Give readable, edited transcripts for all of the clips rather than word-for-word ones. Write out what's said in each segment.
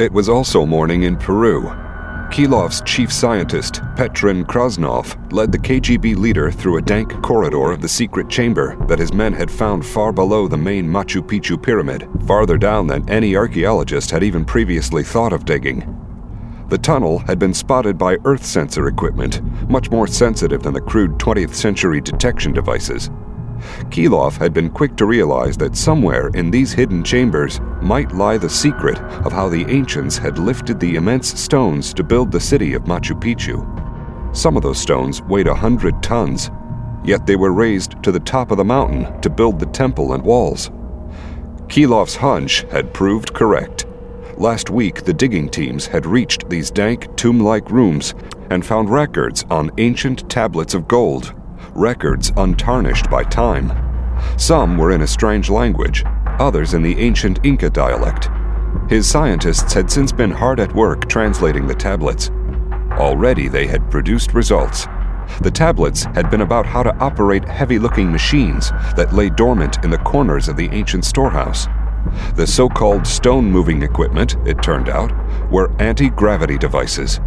It was also morning in Peru. Kilov's chief scientist, Petrin Krasnov, led the KGB leader through a dank corridor of the secret chamber that his men had found far below the main Machu Picchu pyramid, farther down than any archaeologist had even previously thought of digging. The tunnel had been spotted by Earth sensor equipment, much more sensitive than the crude 20th century detection devices. Kilov had been quick to realize that somewhere in these hidden chambers might lie the secret of how the ancients had lifted the immense stones to build the city of Machu Picchu. Some of those stones weighed 100 tons, yet they were raised to the top of the mountain to build the temple and walls. Kilov's hunch had proved correct. Last week, the digging teams had reached these dank, tomb-like rooms and found records on ancient tablets of gold, records untarnished by time. Some were in a strange language, others in the ancient Inca dialect. His scientists had since been hard at work translating the tablets. Already they had produced results. The tablets had been about how to operate heavy-looking machines that lay dormant in the corners of the ancient storehouse. The so-called stone-moving equipment, it turned out, were anti-gravity devices.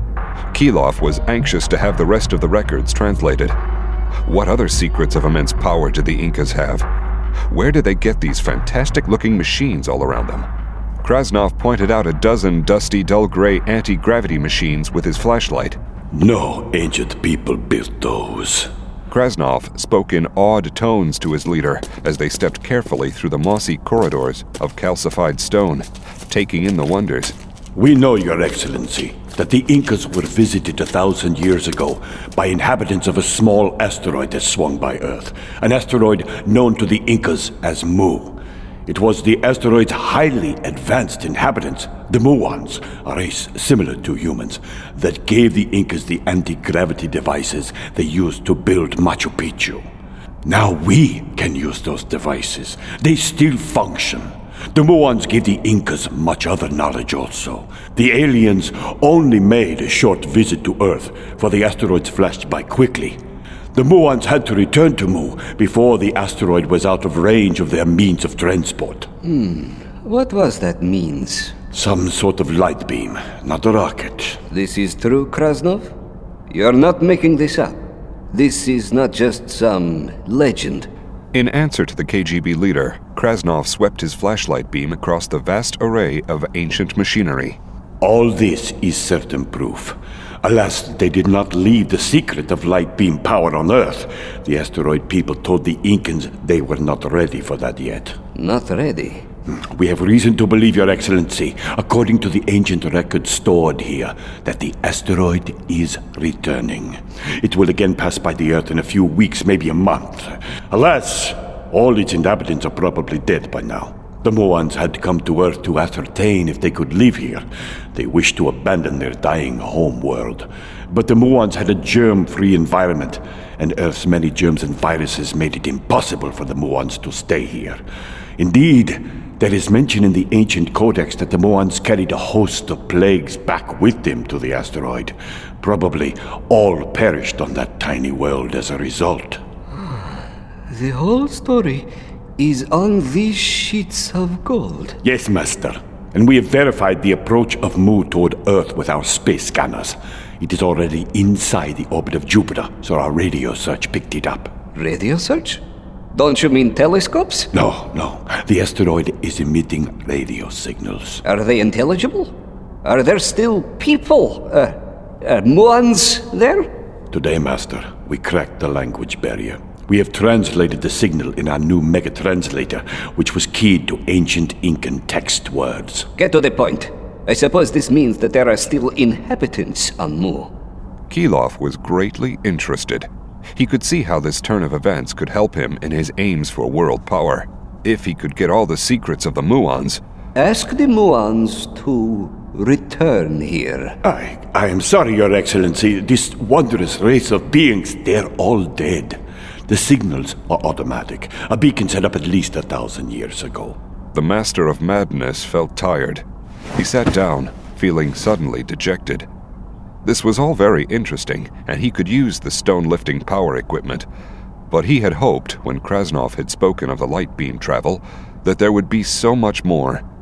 Kilov was anxious to have the rest of the records translated. What other secrets of immense power did the Incas have? Where did they get these fantastic-looking machines all around them? Krasnov pointed out a dozen dusty, dull-gray anti-gravity machines with his flashlight. No ancient people built those. Krasnov spoke in awed tones to his leader as they stepped carefully through the mossy corridors of calcified stone, taking in the wonders. We know, Your Excellency, that the Incas were visited 1,000 years ago by inhabitants of a small asteroid that swung by Earth, an asteroid known to the Incas as Mu. It was the asteroid's highly advanced inhabitants, the Muons, a race similar to humans, that gave the Incas the anti-gravity devices they used to build Machu Picchu. Now we can use those devices. They still function. The Muons gave the Incas much other knowledge also. The aliens only made a short visit to Earth, for the asteroids flashed by quickly. The Muons had to return to Mu before the asteroid was out of range of their means of transport. What was that means? Some sort of light beam, not a rocket. This is true, Krasnov? You're not making this up. This is not just some legend. In answer to the KGB leader, Krasnov swept his flashlight beam across the vast array of ancient machinery. All this is certain proof. Alas, they did not leave the secret of light beam power on Earth. The asteroid people told the Incans they were not ready for that yet. Not ready? We have reason to believe, Your Excellency, according to the ancient records stored here, that the asteroid is returning. It will again pass by the Earth in a few weeks, maybe a month. Alas, all its inhabitants are probably dead by now. The Muons had come to Earth to ascertain if they could live here. They wished to abandon their dying home world. But the Muons had a germ-free environment, and Earth's many germs and viruses made it impossible for the Muons to stay here. Indeed, there is mention in the ancient codex that the Muons carried a host of plagues back with them to the asteroid. Probably all perished on that tiny world as a result. The whole story is on these sheets of gold. Yes, Master. And we have verified the approach of Mu toward Earth with our space scanners. It is already inside the orbit of Jupiter, so our radio search picked it up. Radio search? Don't you mean telescopes? No. The asteroid is emitting radio signals. Are they intelligible? Are there still people, Muons there? Today, Master, we cracked the language barrier. We have translated the signal in our new mega-translator, which was keyed to ancient Incan text words. Get to the point. I suppose this means that there are still inhabitants on Mu. Kilov was greatly interested. He could see how this turn of events could help him in his aims for world power. If he could get all the secrets of the Muons. Ask the Muons to return here. I am sorry, Your Excellency. This wondrous race of beings, they're all dead. The signals are automatic. A beacon set up at least 1,000 years ago. The Master of Madness felt tired. He sat down, feeling suddenly dejected. This was all very interesting, and he could use the stone-lifting power equipment. But he had hoped, when Krasnov had spoken of the light beam travel, that there would be so much more.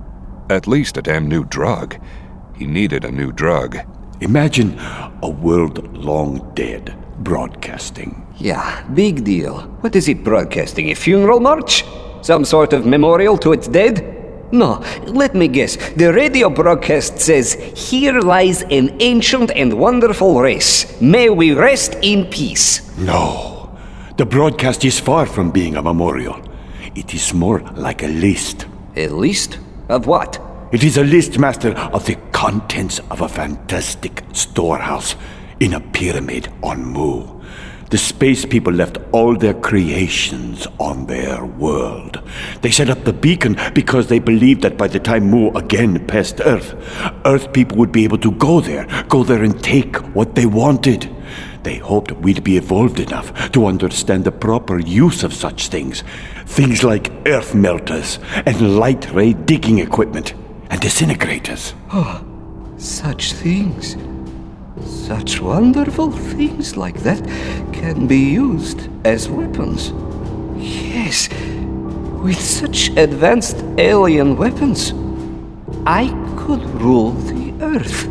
At least a damn new drug. He needed a new drug. Imagine a world long dead broadcasting. Yeah, big deal. What is it broadcasting? A funeral march? Some sort of memorial to its dead? No, let me guess. The radio broadcast says, "Here lies an ancient and wonderful race. May we rest in peace." No. The broadcast is far from being a memorial. It is more like a list. A list? Of what? It is a list, Master, of the contents of a fantastic storehouse in a pyramid on Mu. The space people left all their creations on their world. They set up the beacon because they believed that by the time Mu again passed Earth, Earth people would be able to go there and take what they wanted. They hoped we'd be evolved enough to understand the proper use of such things. Things like earth melters and light ray digging equipment and disintegrators. Oh, such things. Such wonderful things like that can be used as weapons. Yes, with such advanced alien weapons, I could rule the Earth.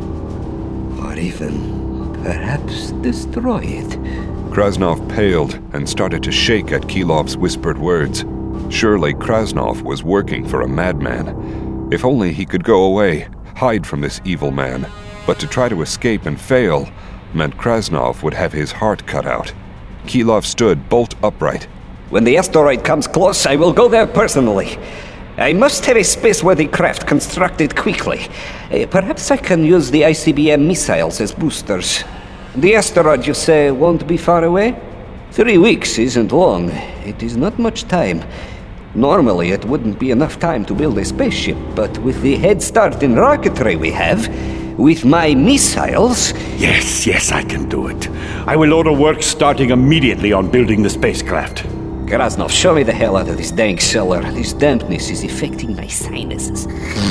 Or even, perhaps, destroy it. Krasnov paled and started to shake at Kilov's whispered words. Surely Krasnov was working for a madman. If only he could go away, hide from this evil man. But to try to escape and fail meant Krasnov would have his heart cut out. Kilov stood bolt upright. When the asteroid comes close, I will go there personally. I must have a spaceworthy craft constructed quickly. Perhaps I can use the ICBM missiles as boosters. The asteroid, you say, won't be far away? 3 weeks isn't long. It is not much time. Normally, it wouldn't be enough time to build a spaceship, but with the head start in rocketry we have, with my missiles... Yes, I can do it. I will order work starting immediately on building the spacecraft. Krasnov, show me the hell out of this dank cellar. This dampness is affecting my sinuses.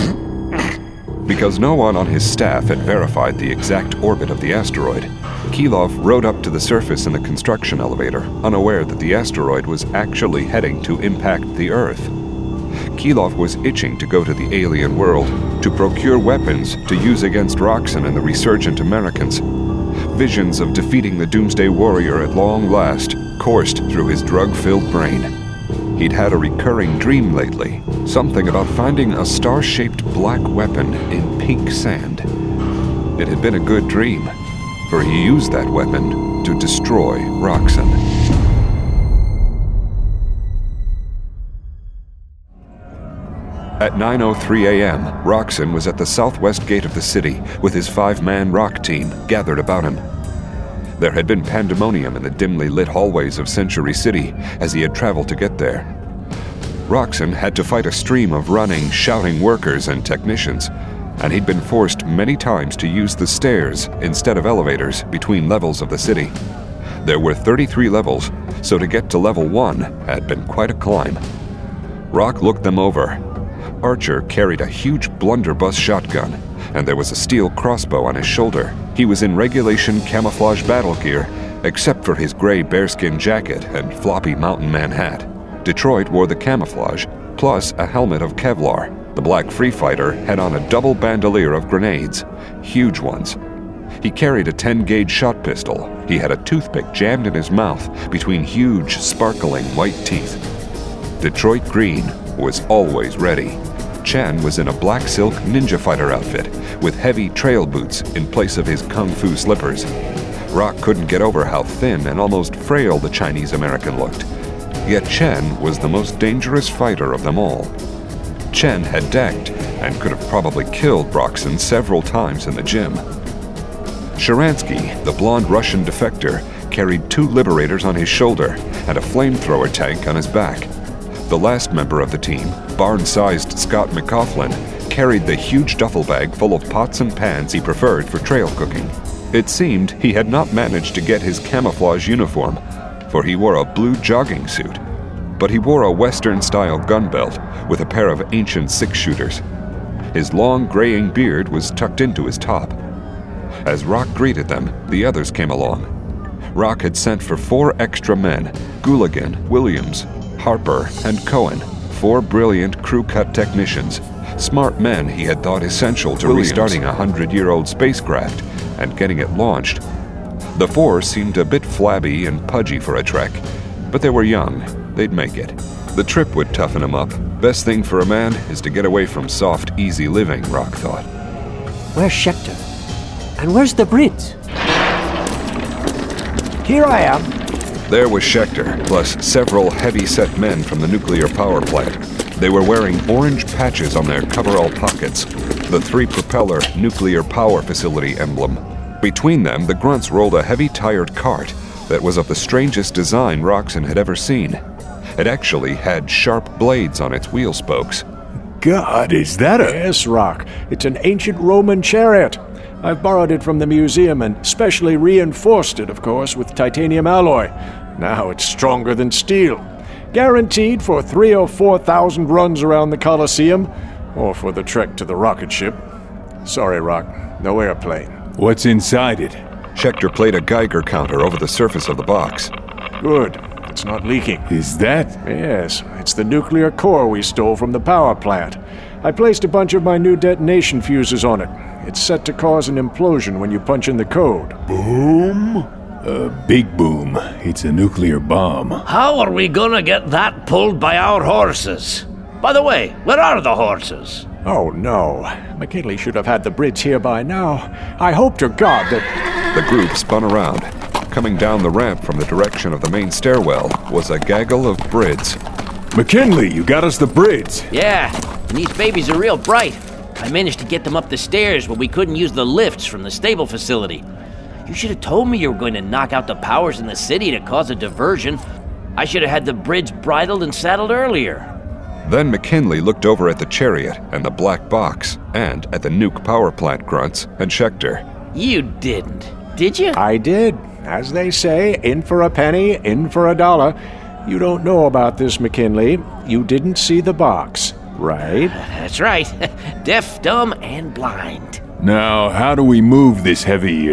Because no one on his staff had verified the exact orbit of the asteroid, Kilov rode up to the surface in the construction elevator, unaware that the asteroid was actually heading to impact the Earth. Kilov was itching to go to the alien world, to procure weapons to use against Roxxon and the resurgent Americans. Visions of defeating the Doomsday Warrior at long last coursed through his drug-filled brain. He'd had a recurring dream lately, something about finding a star-shaped black weapon in pink sand. It had been a good dream, for he used that weapon to destroy Roxxon. At 9:03 a.m., Roxxon was at the southwest gate of the city with his 5-man rock team gathered about him. There had been pandemonium in the dimly lit hallways of Century City as he had traveled to get there. Roxxon had to fight a stream of running, shouting workers and technicians, and he'd been forced many times to use the stairs instead of elevators between levels of the city. There were 33 levels, so to get to level 1 had been quite a climb. Rock looked them over. Archer carried a huge blunderbuss shotgun, and there was a steel crossbow on his shoulder. He was in regulation camouflage battle gear, except for his gray bearskin jacket and floppy mountain man hat. Detroit wore the camouflage, plus a helmet of Kevlar. The black free fighter had on a double bandolier of grenades, huge ones. He carried a 10-gauge shot pistol. He had a toothpick jammed in his mouth between huge, sparkling white teeth. Detroit Green was always ready. Chen was in a black silk ninja fighter outfit with heavy trail boots in place of his kung fu slippers. Rock couldn't get over how thin and almost frail the Chinese-American looked. Yet Chen was the most dangerous fighter of them all. Chen had decked and could have probably killed Roxxon several times in the gym. Sharansky, the blonde Russian defector, carried 2 liberators on his shoulder and a flamethrower tank on his back. The last member of the team, barn-sized Scott McCaughlin, carried the huge duffel bag full of pots and pans he preferred for trail cooking. It seemed he had not managed to get his camouflage uniform, for he wore a blue jogging suit. But he wore a Western-style gun belt with a pair of ancient six-shooters. His long graying beard was tucked into his top. As Rock greeted them, the others came along. Rock had sent for 4 extra men, Gooligan, Williams, Harper, and Cohen, 4 brilliant crew-cut technicians, Smart men he had thought essential to restarting a 100-year-old spacecraft and getting it launched. The four seemed a bit flabby and pudgy for a trek, but they were young. They'd make it. The trip would toughen them up. Best thing for a man is to get away from soft, easy living, Rock thought. Where's Schechter? And where's the bridge? Here I am. There was Schechter, plus several heavy-set men from the nuclear power plant. They were wearing orange patches on their coverall pockets, the three-propeller nuclear power facility emblem. Between them, the grunts rolled a heavy-tired cart that was of the strangest design Roxon had ever seen. It actually had sharp blades on its wheel spokes. God, is that a... Yes, Rock. It's an ancient Roman chariot. I've borrowed it from the museum and specially reinforced it, of course, with titanium alloy. Now it's stronger than steel. Guaranteed for 3,000 or 4,000 runs around the Colosseum, or for the trek to the rocket ship. Sorry, Rock. No airplane. What's inside it? Schechter played a Geiger counter over the surface of the box. Good. It's not leaking. Is that... Yes, it's the nuclear core we stole from the power plant. I placed a bunch of my new detonation fuses on it. It's set to cause an implosion when you punch in the code. Boom? A big boom. It's a nuclear bomb. How are we gonna get that pulled by our horses? By the way, where are the horses? Oh, no. McKinley should have had the bridge here by now. I hope to God that... The group spun around. Coming down the ramp from the direction of the main stairwell was a gaggle of Brids. McKinley, you got us the Brids. Yeah, and these babies are real bright. I managed to get them up the stairs when we couldn't use the lifts from the stable facility. You should have told me you were going to knock out the powers in the city to cause a diversion. I should have had the Brids bridled and saddled earlier. Then McKinley looked over at the chariot and the black box, and at the nuke power plant grunts and Schechter. You didn't, did you? I did. As they say, in for a penny, in for a dollar. You don't know about this, McKinley. You didn't see the box, right? That's right. Deaf, dumb, and blind. Now, how do we move this heavy,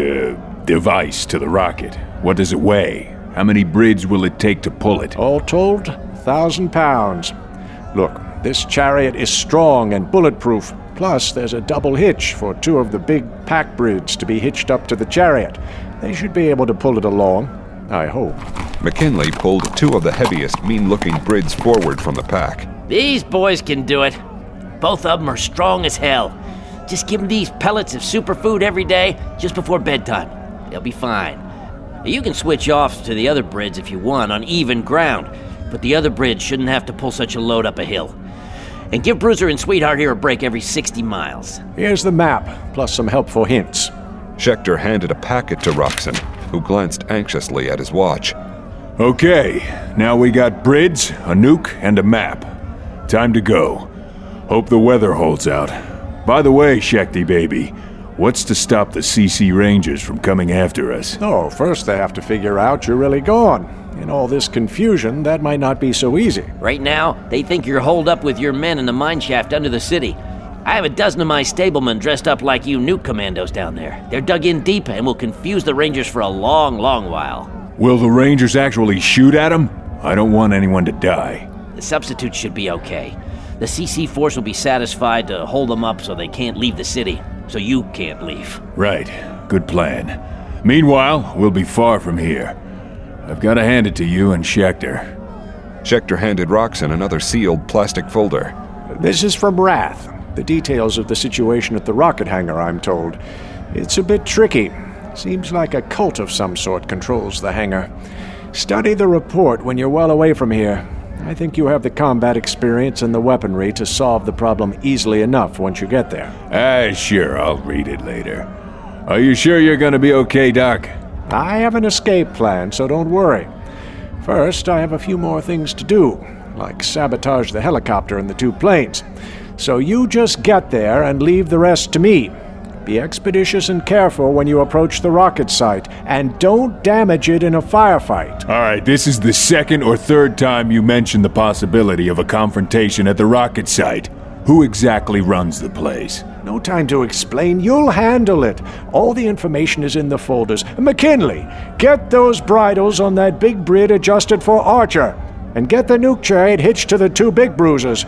device to the rocket? What does it weigh? How many Brids will it take to pull it? All told, 1,000 pounds. Look, this chariot is strong and bulletproof. Plus, there's a double hitch for 2 of the big pack Brids to be hitched up to the chariot. They should be able to pull it along, I hope. McKinley pulled 2 of the heaviest, mean-looking Brids forward from the pack. These boys can do it. Both of them are strong as hell. Just give them these pellets of superfood every day, just before bedtime. They'll be fine. You can switch off to the other Brids if you want, on even ground, but the other Brids shouldn't have to pull such a load up a hill. And give Bruiser and Sweetheart here a break every 60 miles. Here's the map, plus some helpful hints. Schechter handed a packet to Roxon, who glanced anxiously at his watch. Okay, now we got Brids, a nuke, and a map. Time to go. Hope the weather holds out. By the way, Shekti baby, what's to stop the CC Rangers from coming after us? Oh, first they have to figure out you're really gone. In all this confusion, that might not be so easy. Right now, they think you're holed up with your men in the mine shaft under the city. I have a dozen of my stablemen dressed up like you nuke commandos down there. They're dug in deep and will confuse the Rangers for a long, long while. Will the Rangers actually shoot at them? I don't want anyone to die. The substitutes should be okay. The CC force will be satisfied to hold them up so they can't leave the city. So you can't leave. Right. Good plan. Meanwhile, we'll be far from here. I've got to hand it to you and Schechter. Schechter handed Roxon another sealed plastic folder. This is from Wrath. The details of the situation at the rocket hangar, I'm told. It's a bit tricky. Seems like a cult of some sort controls the hangar. Study the report when you're well away from here. I think you have the combat experience and the weaponry to solve the problem easily enough once you get there. Sure, I'll read it later. Are you sure you're gonna be okay, Doc? I have an escape plan, so don't worry. First, I have a few more things to do, like sabotage the helicopter and the 2 planes. So you just get there and leave the rest to me. Be expeditious and careful when you approach the rocket site, and don't damage it in a firefight. All right, this is the 2nd or 3rd time you mentioned the possibility of a confrontation at the rocket site. Who exactly runs the place? No time to explain. You'll handle it. All the information is in the folders. McKinley, get those bridles on that big Brid adjusted for Archer, and get the nuke chariot hitched to the 2 big bruisers.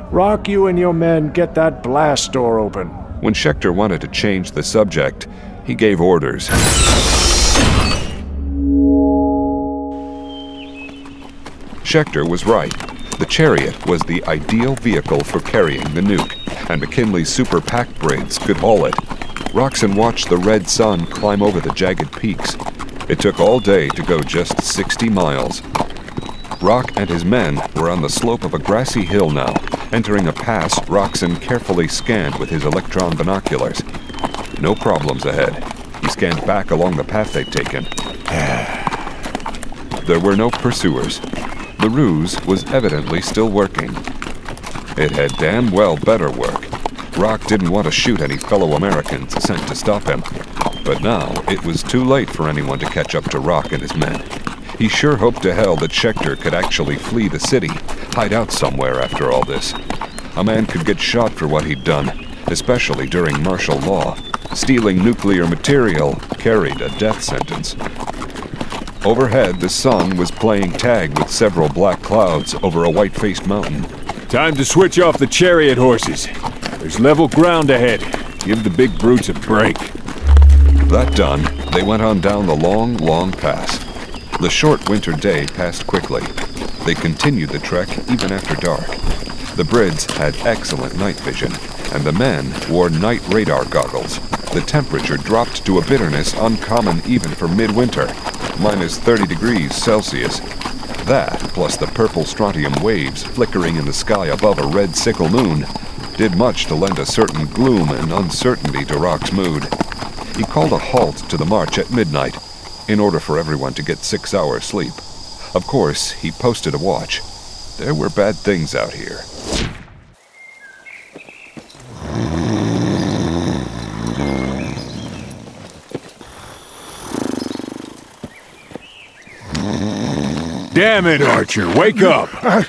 Rock, you and your men get that blast door open. When Schechter wanted to change the subject, he gave orders. Schechter was right. The Chariot was the ideal vehicle for carrying the nuke, and McKinley's super pack Brids could haul it. Roxon watched the red sun climb over the jagged peaks. It took all day to go just 60 miles. Rock and his men were on the slope of a grassy hill now, entering a pass Roxon carefully scanned with his electron binoculars. No problems ahead. He scanned back along the path they'd taken. There were no pursuers. The ruse was evidently still working. It had damn well better work. Rock didn't want to shoot any fellow Americans sent to stop him. But now it was too late for anyone to catch up to Rock and his men. He sure hoped to hell that Schechter could actually flee the city, hide out somewhere after all this. A man could get shot for what he'd done, especially during martial law. Stealing nuclear material carried a death sentence. Overhead, the sun was playing tag with several black clouds over a white-faced mountain. Time to switch off the chariot horses. There's level ground ahead. Give the big brutes a break. That done, they went on down the long, long pass. The short winter day passed quickly. They continued the trek even after dark. The Brids had excellent night vision, and the men wore night radar goggles. The temperature dropped to a bitterness uncommon even for midwinter, minus 30 degrees Celsius. That, plus the purple strontium waves flickering in the sky above a red sickle moon, did much to lend a certain gloom and uncertainty to Rock's mood. He called a halt to the march at midnight, in order for everyone to get 6 hours sleep. Of course, he posted a watch. There were bad things out here. Damn it, Archer, wake up!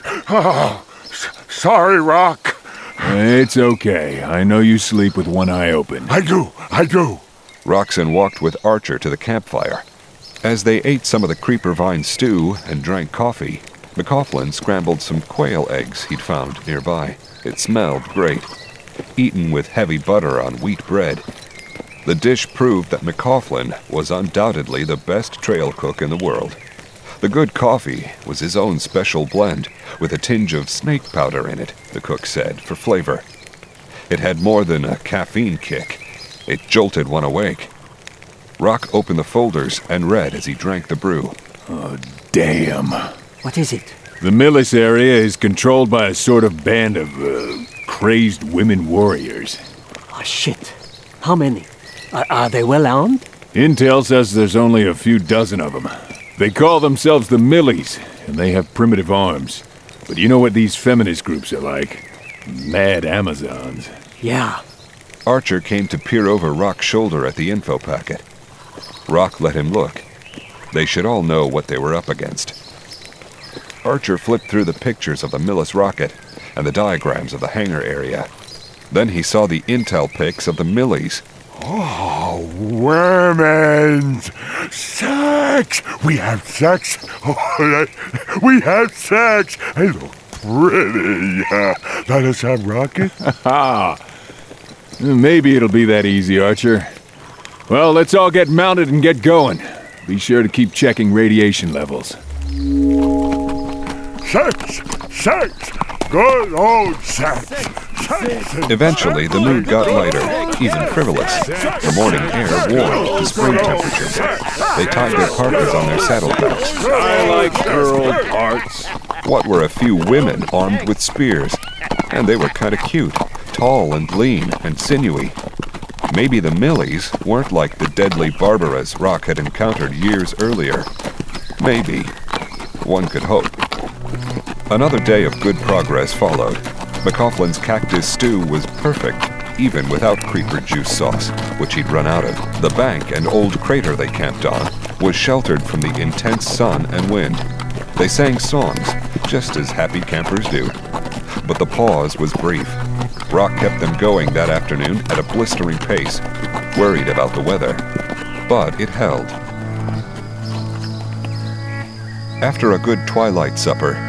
Sorry, Rock. It's okay. I know you sleep with one eye open. I do. Roxon walked with Archer to the campfire. As they ate some of the creeper vine stew and drank coffee, McCaughlin scrambled some quail eggs he'd found nearby. It smelled great, eaten with heavy butter on wheat bread. The dish proved that McCaughlin was undoubtedly the best trail cook in the world. The good coffee was his own special blend, with a tinge of snake powder in it, the cook said, for flavor. It had more than a caffeine kick. It jolted one awake. Rock opened the folders and read as he drank the brew. Oh, damn. What is it? The Millis area is controlled by a sort of band of, crazed women warriors. Oh, shit. How many? Are they well armed? Intel says there's only a few dozen of them. They call themselves the Millis, and they have primitive arms. But you know what these feminist groups are like? Mad Amazons. Yeah. Archer came to peer over Rock's shoulder at the info packet. Rock let him look. They should all know what they were up against. Archer flipped through the pictures of the Millis rocket and the diagrams of the hangar area. Then he saw the intel pics of the Millis. Oh, women! Sex! We have sex! Oh, we have sex! They look pretty. Let us have rocket? Maybe it'll be that easy, Archer. Well, let's all get mounted and get going. Be sure to keep checking radiation levels. Sex! Sex! Good old sex! Eventually, the mood got lighter, even frivolous. The morning air warmed to spring temperatures. They tied their parkas on their saddlebags. I like girl parts. What were a few women armed with spears? And they were kind of cute, tall and lean and sinewy. Maybe the Millis weren't like the deadly Barbaras Rock had encountered years earlier. Maybe. One could hope. Another day of good progress followed. McCaughlin's cactus stew was perfect, even without creeper juice sauce, which he'd run out of. The bank and old crater they camped on was sheltered from the intense sun and wind. They sang songs, just as happy campers do. But the pause was brief. Rock kept them going that afternoon at a blistering pace, worried about the weather. But it held. After a good twilight supper,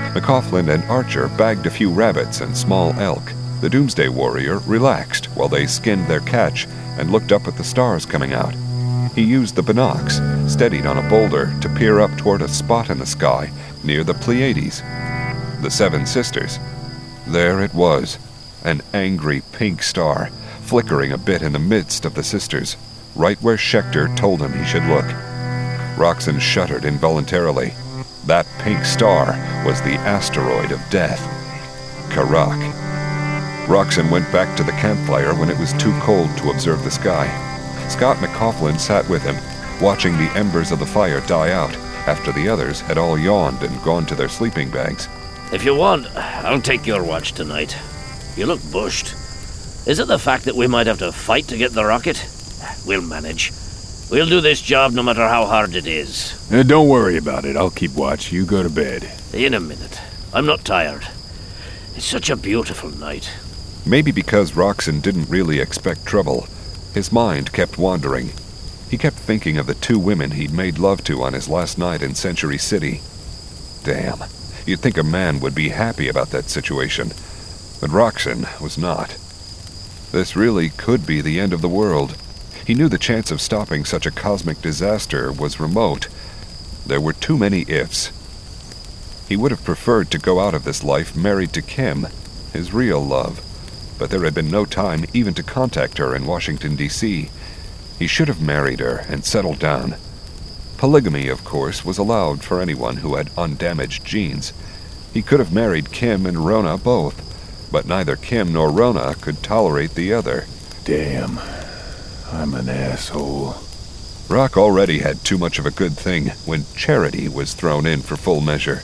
McCaughlin and Archer bagged a few rabbits and small elk. The Doomsday Warrior relaxed while they skinned their catch and looked up at the stars coming out. He used the binocs, steadied on a boulder, to peer up toward a spot in the sky near the Pleiades. The Seven Sisters. There it was, an angry pink star, flickering a bit in the midst of the sisters, right where Schechter told him he should look. Roxon shuddered involuntarily. That pink star was the asteroid of death, Karak. Roxon went back to the campfire when it was too cold to observe the sky. Scott McCaughlin sat with him, watching the embers of the fire die out after the others had all yawned and gone to their sleeping bags. If you want, I'll take your watch tonight. You look bushed. Is it the fact that we might have to fight to get the rocket? We'll manage. We'll do this job no matter how hard it is. Don't worry about it. I'll keep watch. You go to bed. In a minute. I'm not tired. It's such a beautiful night. Maybe because Roxon didn't really expect trouble, his mind kept wandering. He kept thinking of the two women he'd made love to on his last night in Century City. Damn, you'd think a man would be happy about that situation, but Roxon was not. This really could be the end of the world. He knew the chance of stopping such a cosmic disaster was remote. There were too many ifs. He would have preferred to go out of this life married to Kim, his real love, but there had been no time even to contact her in Washington, D.C. He should have married her and settled down. Polygamy, of course, was allowed for anyone who had undamaged genes. He could have married Kim and Rona both, but neither Kim nor Rona could tolerate the other. Damn. I'm an asshole. Rock already had too much of a good thing when charity was thrown in for full measure.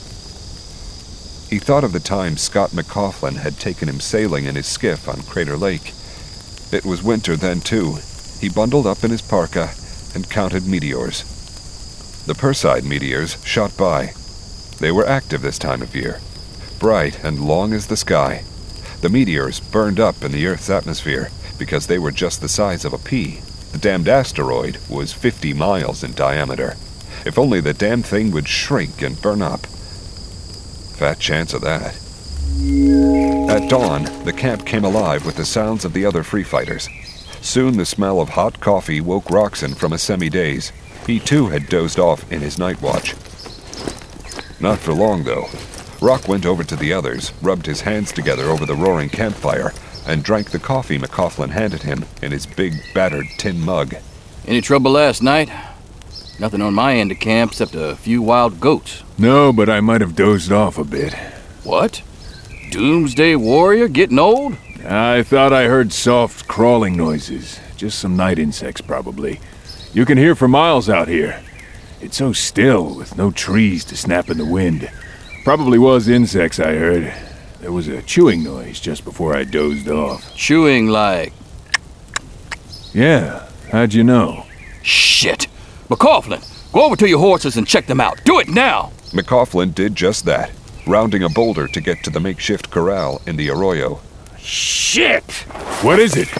He thought of the time Scott McCaughlin had taken him sailing in his skiff on Crater Lake. It was winter then, too. He bundled up in his parka and counted meteors. The Perseid meteors shot by. They were active this time of year, bright and long as the sky. The meteors burned up in the Earth's atmosphere because they were just the size of a pea. The damned asteroid was 50 miles in diameter. If only the damn thing would shrink and burn up. Fat chance of that. At dawn, the camp came alive with the sounds of the other free fighters. Soon the smell of hot coffee woke Roxon from a semi-daze. He too had dozed off in his night watch. Not for long, though. Rock went over to the others, rubbed his hands together over the roaring campfire, and drank the coffee McCaughlin handed him in his big, battered tin mug. Any trouble last night? Nothing on my end of camp except a few wild goats. No, but I might have dozed off a bit. What? Doomsday Warrior getting old? I thought I heard soft crawling noises. Just some night insects, probably. You can hear for miles out here. It's so still, with no trees to snap in the wind. Probably was insects I heard. There was a chewing noise just before I dozed off. Chewing like... Yeah, how'd you know? Shit! McCaughlin, go over to your horses and check them out. Do it now! McCaughlin did just that, rounding a boulder to get to the makeshift corral in the arroyo. Shit! What is it?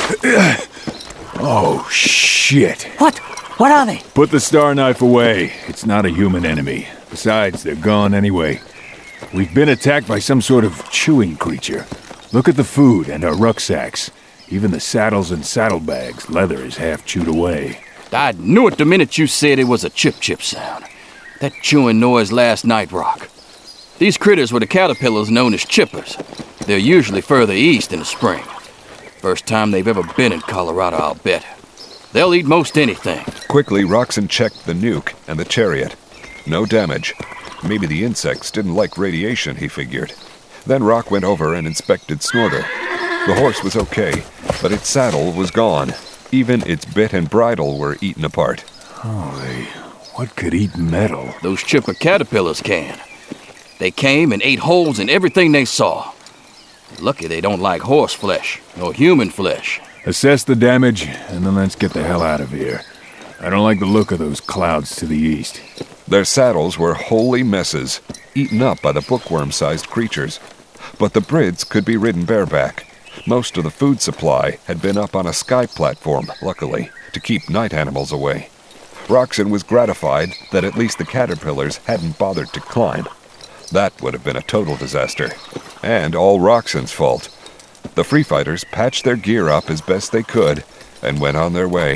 Oh, shit. What? What are they? Put the star knife away. It's not a human enemy. Besides, they're gone anyway. We've been attacked by some sort of chewing creature. Look at the food and our rucksacks. Even the saddles and saddlebags, leather is half chewed away. I knew it the minute you said it was a chip-chip sound. That chewing noise last night, Rock. These critters were the caterpillars known as chippers. They're usually further east in the spring. First time they've ever been in Colorado, I'll bet. They'll eat most anything. Quickly, Roxon checked the nuke and the chariot. No damage. Maybe the insects didn't like radiation, he figured. Then Rock went over and inspected Snorter. The horse was okay, but its saddle was gone. Even its bit and bridle were eaten apart. Holy, what could eat metal? Those chipper caterpillars can. They came and ate holes in everything they saw. Lucky they don't like horse flesh, nor human flesh. Assess the damage, and then let's get the hell out of here. I don't like the look of those clouds to the east. Their saddles were holy messes, eaten up by the bookworm-sized creatures. But the Brids could be ridden bareback. Most of the food supply had been up on a sky platform, luckily, to keep night animals away. Roxon was gratified that at least the caterpillars hadn't bothered to climb. That would have been a total disaster, and all Roxon's fault. The Free Fighters patched their gear up as best they could and went on their way.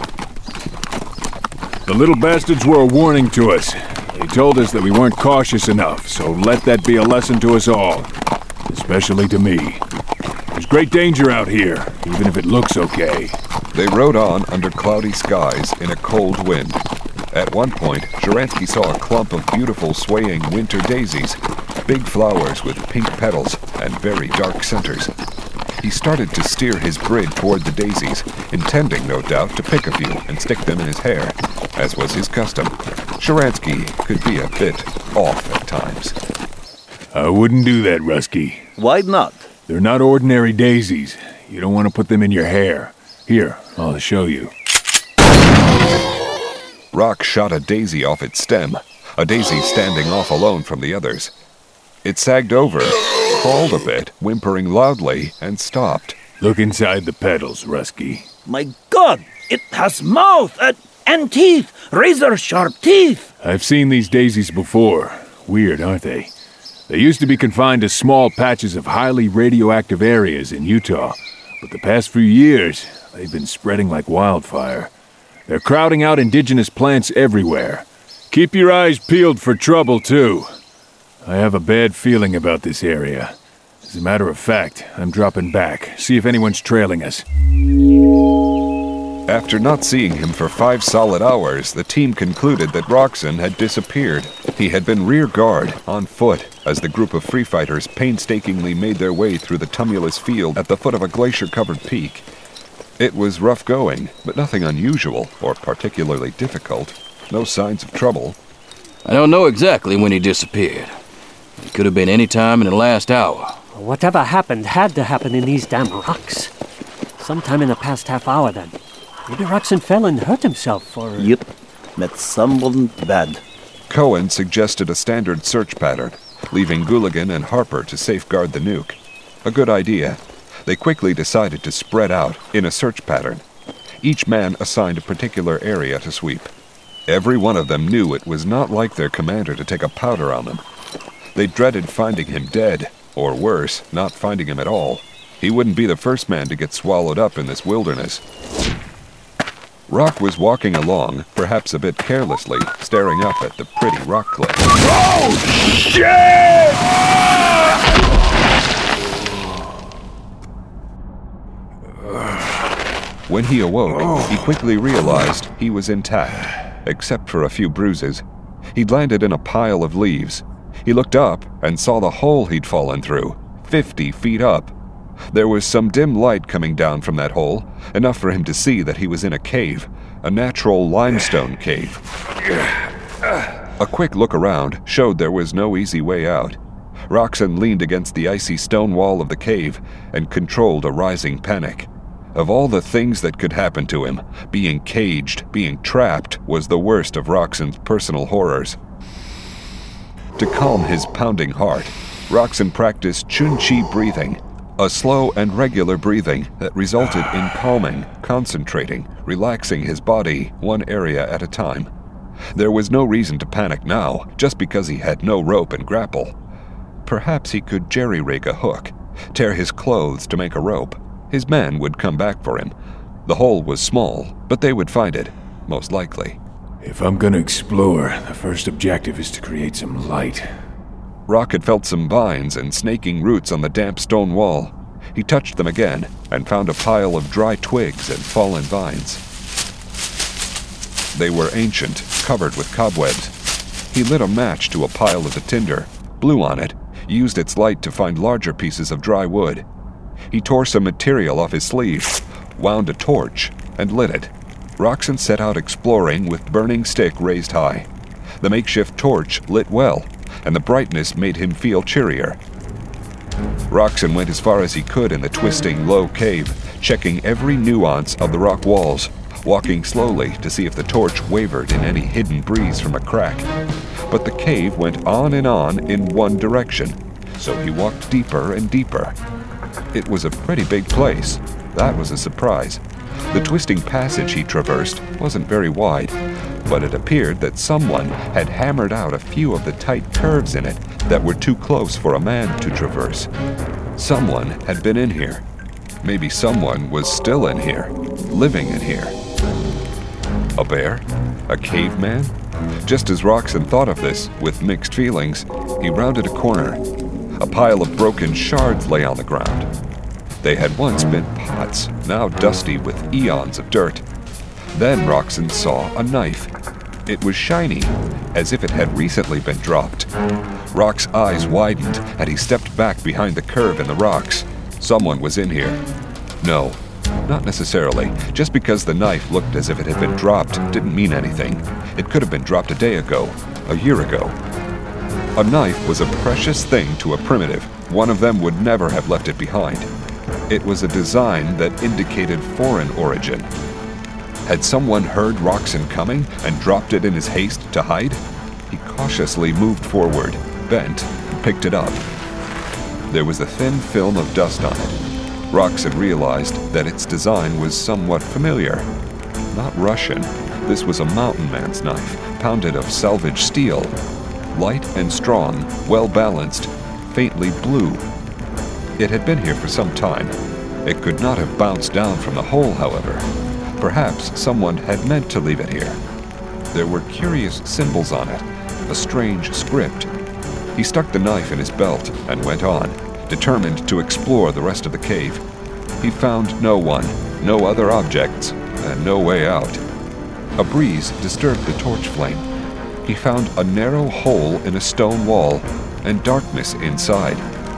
The little bastards were a warning to us. They told us that we weren't cautious enough, so let that be a lesson to us all, especially to me. There's great danger out here, even if it looks okay. They rode on under cloudy skies in a cold wind. At one point, Sharansky saw a clump of beautiful swaying winter daisies, big flowers with pink petals and very dark centers. He started to steer his brig toward the daisies, intending, no doubt, to pick a few and stick them in his hair, as was his custom. Sharansky could be a bit off at times. I wouldn't do that, Rusky. Why not? They're not ordinary daisies. You don't want to put them in your hair. Here, I'll show you. Rock shot a daisy off its stem, a daisy standing off alone from the others. It sagged over, crawled a bit, whimpering loudly, and stopped. Look inside the petals, Rusky. My God! It has mouth and teeth! Razor-sharp teeth! I've seen these daisies before. Weird, aren't they? They used to be confined to small patches of highly radioactive areas in Utah, but the past few years, they've been spreading like wildfire. They're crowding out indigenous plants everywhere. Keep your eyes peeled for trouble, too. I have a bad feeling about this area. As a matter of fact, I'm dropping back. See if anyone's trailing us. After not seeing him for 5 solid hours, the team concluded that Roxon had disappeared. He had been rear guard, on foot, as the group of Free Fighters painstakingly made their way through the tumulus field at the foot of a glacier-covered peak. It was rough going, but nothing unusual or particularly difficult. No signs of trouble. I don't know exactly when he disappeared. It could have been any time in the last hour. Whatever happened had to happen in these damn rocks. Sometime in the past half hour, then. Maybe Roxon fell and hurt himself, or... Yep, met someone bad. Cohen suggested a standard search pattern, leaving Gooligan and Harper to safeguard the nuke. A good idea. They quickly decided to spread out in a search pattern. Each man assigned a particular area to sweep. Every one of them knew it was not like their commander to take a powder on them. They dreaded finding him dead, or worse, not finding him at all. He wouldn't be the first man to get swallowed up in this wilderness. Rock was walking along, perhaps a bit carelessly, staring up at the pretty rock cliff. Oh, shit! When he awoke, he quickly realized he was intact, except for a few bruises. He'd landed in a pile of leaves. He looked up and saw the hole he'd fallen through, 50 feet up. There was some dim light coming down from that hole, enough for him to see that he was in a cave, a natural limestone cave. A quick look around showed there was no easy way out. Roxon leaned against the icy stone wall of the cave and controlled a rising panic. Of all the things that could happen to him, being caged, being trapped, was the worst of Roxon's personal horrors. To calm his pounding heart, Roxon practiced Chun-Chi breathing, a slow and regular breathing that resulted in calming, concentrating, relaxing his body one area at a time. There was no reason to panic now, just because he had no rope and grapple. Perhaps he could jerry-rig a hook, tear his clothes to make a rope. His men would come back for him. The hole was small, but they would find it, most likely. If I'm gonna explore, the first objective is to create some light. Rock had felt some vines and snaking roots on the damp stone wall. He touched them again and found a pile of dry twigs and fallen vines. They were ancient, covered with cobwebs. He lit a match to a pile of the tinder, blew on it, used its light to find larger pieces of dry wood. He tore some material off his sleeve, wound a torch, and lit it. Roxon set out exploring with burning stick raised high. The makeshift torch lit well, and the brightness made him feel cheerier. Roxon went as far as he could in the twisting, low cave, checking every nuance of the rock walls, walking slowly to see if the torch wavered in any hidden breeze from a crack. But the cave went on in one direction, so he walked deeper and deeper. It was a pretty big place. That was a surprise. The twisting passage he traversed wasn't very wide, but it appeared that someone had hammered out a few of the tight curves in it that were too close for a man to traverse. Someone had been in here. Maybe someone was still in here, living in here. A bear? A caveman? Just as Roxon thought of this, with mixed feelings, he rounded a corner. A pile of broken shards lay on the ground. They had once been pots, now dusty with eons of dirt. Then Roxon saw a knife. It was shiny, as if it had recently been dropped. Rock's eyes widened, and he stepped back behind the curve in the rocks. Someone was in here. No, not necessarily. Just because the knife looked as if it had been dropped didn't mean anything. It could have been dropped a day ago, a year ago. A knife was a precious thing to a primitive. One of them would never have left it behind. It was a design that indicated foreign origin. Had someone heard Roxon coming and dropped it in his haste to hide? He cautiously moved forward, bent, and picked it up. There was a thin film of dust on it. Roxon realized that its design was somewhat familiar. Not Russian. This was a mountain man's knife, pounded of salvaged steel. Light and strong, well-balanced, faintly blue. It had been here for some time. It could not have bounced down from the hole, however. Perhaps someone had meant to leave it here. There were curious symbols on it, a strange script. He stuck the knife in his belt and went on, determined to explore the rest of the cave. He found no one, no other objects, and no way out. A breeze disturbed the torch flame. He found a narrow hole in a stone wall and darkness inside.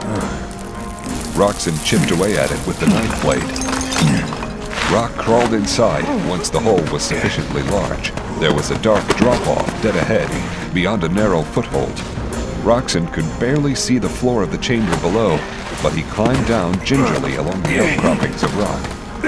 Roxon chipped away at it with the knife blade. Rock crawled inside once the hole was sufficiently large. There was a dark drop-off dead ahead, beyond a narrow foothold. Roxon could barely see the floor of the chamber below, but he climbed down gingerly along the outcroppings of rock.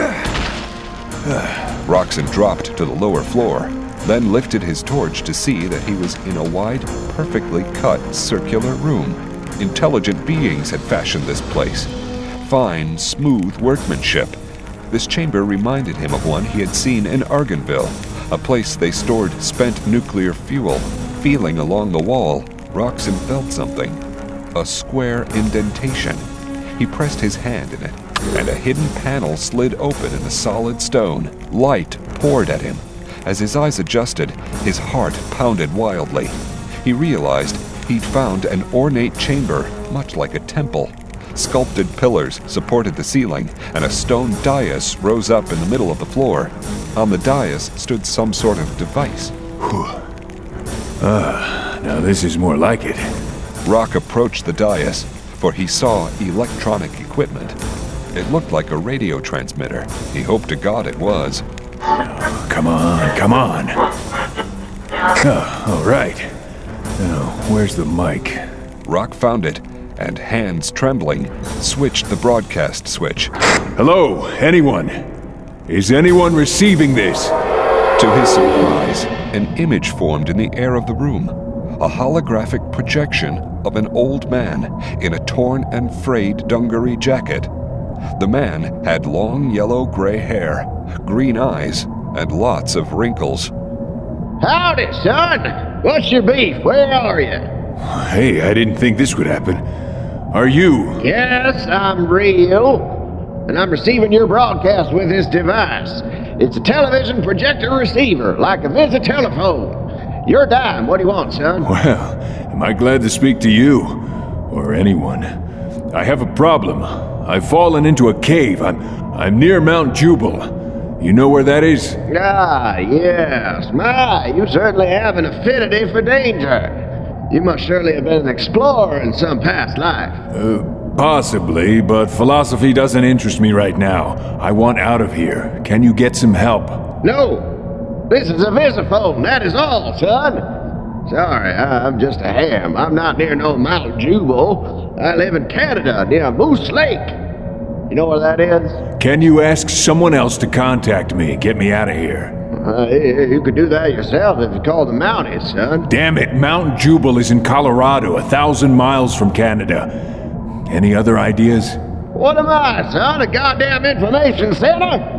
Roxon dropped to the lower floor, then lifted his torch to see that he was in a wide, perfectly cut circular room. Intelligent beings had fashioned this place. Fine, smooth workmanship. This chamber reminded him of one he had seen in Argonville, a place they stored spent nuclear fuel. Feeling along the wall, Roxon felt something. A square indentation. He pressed his hand in it, and a hidden panel slid open in the solid stone. Light poured at him. As his eyes adjusted, his heart pounded wildly. He realized he'd found an ornate chamber, much like a temple. Sculpted pillars supported the ceiling, and a stone dais rose up in the middle of the floor. On the dais stood some sort of device. Now this is more like it. Rock approached the dais, for he saw electronic equipment. It looked like a radio transmitter. He hoped to God it was. Come on, come on. All right. Now, where's the mic? Rock found it, and hands trembling, switched the broadcast switch. Hello, anyone? Is anyone receiving this? To his surprise, an image formed in the air of the room. A holographic projection of an old man in a torn and frayed dungaree jacket. The man had long yellow-gray hair, green eyes, and lots of wrinkles. Howdy, son! What's your beef? Where are you? Hey, I didn't think this would happen. Are you? Yes, I'm real. And I'm receiving your broadcast with this device. It's a television projector receiver, like a visit telephone. Your dime. What do you want, son? Well, am I glad to speak to you? Or anyone. I have a problem. I've fallen into a cave. I'm near Mount Jubal. You know where that is? Ah, yes. My, you certainly have an affinity for danger. You must surely have been an explorer in some past life. Possibly, but philosophy doesn't interest me right now. I want out of here. Can you get some help? No. This is a visiphone, that is all, son. Sorry, I'm just a ham. I'm not near no Mount Jubal. I live in Canada, near Moose Lake. You know where that is? Can you ask someone else to contact me? Get me out of here. You could do that yourself if you called the Mounties, son. Damn it, Mount Jubal is in Colorado, 1,000 miles from Canada. Any other ideas? What am I, son? A goddamn information center?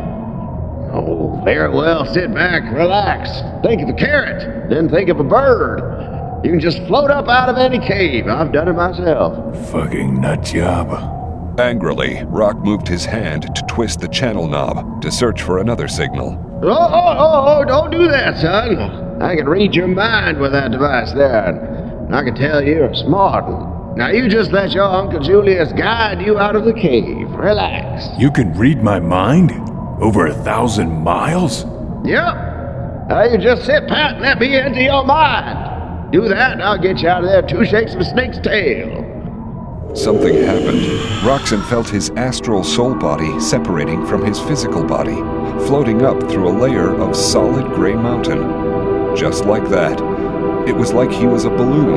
Oh, very well. Sit back, relax. Think of a carrot, then think of a bird. You can just float up out of any cave. I've done it myself. Fucking nut job. Angrily, Rock moved his hand to twist the channel knob to search for another signal. Oh, don't do that, son. I can read your mind with that device there. And I can tell you're a smart one. Now you just let your Uncle Julius guide you out of the cave. Relax. You can read my mind? Over 1,000 miles? Yep. Now you just sit pat and let me into your mind. Do that and I'll get you out of there 2 shakes of a snake's tail. Something happened. Roxon felt his astral soul body separating from his physical body, floating up through a layer of solid gray mountain. Just like that. It was like he was a balloon.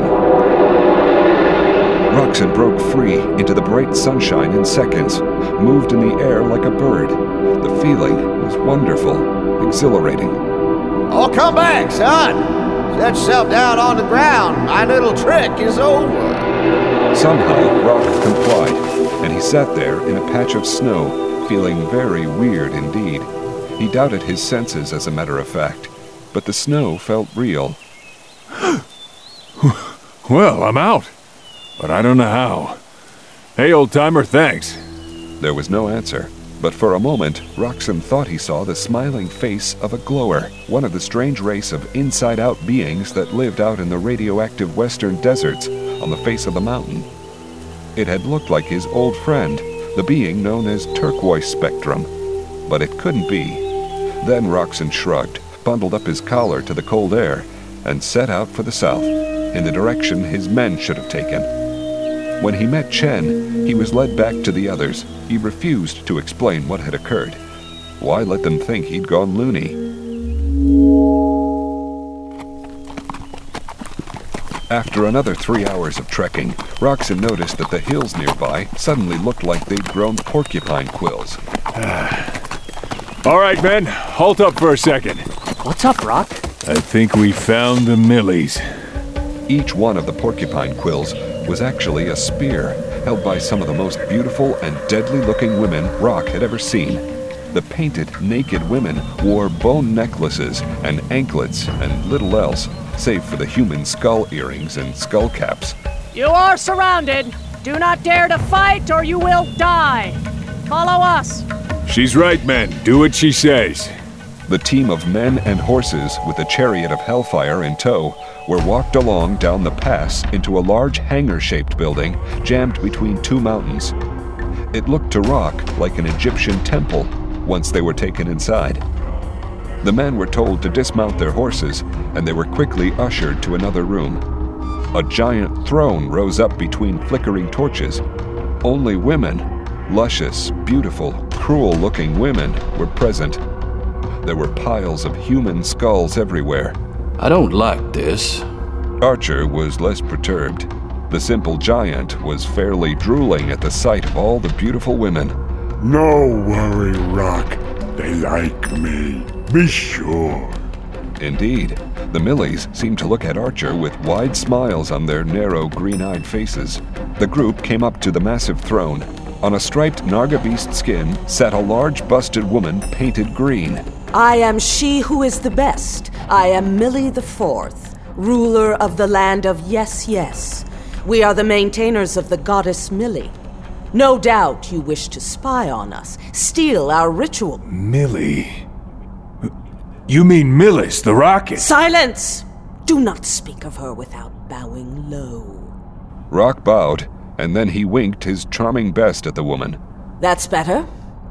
Roxon broke free into the bright sunshine in seconds, moved in the air like a bird. The feeling was wonderful, exhilarating. Oh, come back, son. Set yourself down on the ground. My little trick is over. Somehow, Rock complied, and he sat there in a patch of snow, feeling very weird indeed. He doubted his senses, as a matter of fact, but the snow felt real. Well, I'm out, but I don't know how. Hey, old-timer, thanks. There was no answer, but for a moment, Roxon thought he saw the smiling face of a glower, one of the strange race of inside-out beings that lived out in the radioactive western deserts on the face of the mountain. It had looked like his old friend, the being known as Turquoise Spectrum, but it couldn't be. Then Roxon shrugged, bundled up his collar to the cold air, and set out for the south, in the direction his men should have taken. When he met Chen, he was led back to the others. He refused to explain what had occurred. Why let them think he'd gone loony? After another 3 hours of trekking, Roxon noticed that the hills nearby suddenly looked like they'd grown porcupine quills. All right, men, halt up for a second. What's up, Rock? I think we found the Millies. Each one of the porcupine quills was actually a spear, held by some of the most beautiful and deadly-looking women Rock had ever seen. The painted, naked women wore bone necklaces and anklets and little else, save for the human skull earrings and skull caps. You are surrounded. Do not dare to fight or you will die. Follow us. She's right, men. Do what she says. The team of men and horses, with a chariot of hellfire in tow, were walked along down the pass into a large hangar-shaped building jammed between 2 mountains. It looked to Rock like an Egyptian temple once they were taken inside. The men were told to dismount their horses, and they were quickly ushered to another room. A giant throne rose up between flickering torches. Only women, luscious, beautiful, cruel-looking women, were present. There were piles of human skulls everywhere. I don't like this. Archer was less perturbed. The simple giant was fairly drooling at the sight of all the beautiful women. No worry, Rock. They like me. Be sure. Indeed, the Millies seemed to look at Archer with wide smiles on their narrow, green-eyed faces. The group came up to the massive throne. On a striped Narga beast skin sat a large busted woman painted green. I am she who is the best. I am Millie the Fourth, ruler of the land of Yes, Yes. We are the maintainers of the goddess Millie. No doubt you wish to spy on us, steal our ritual. Millie? You mean Millis, the rocket? Silence! Do not speak of her without bowing low. Rock bowed, and then he winked his charming best at the woman. That's better.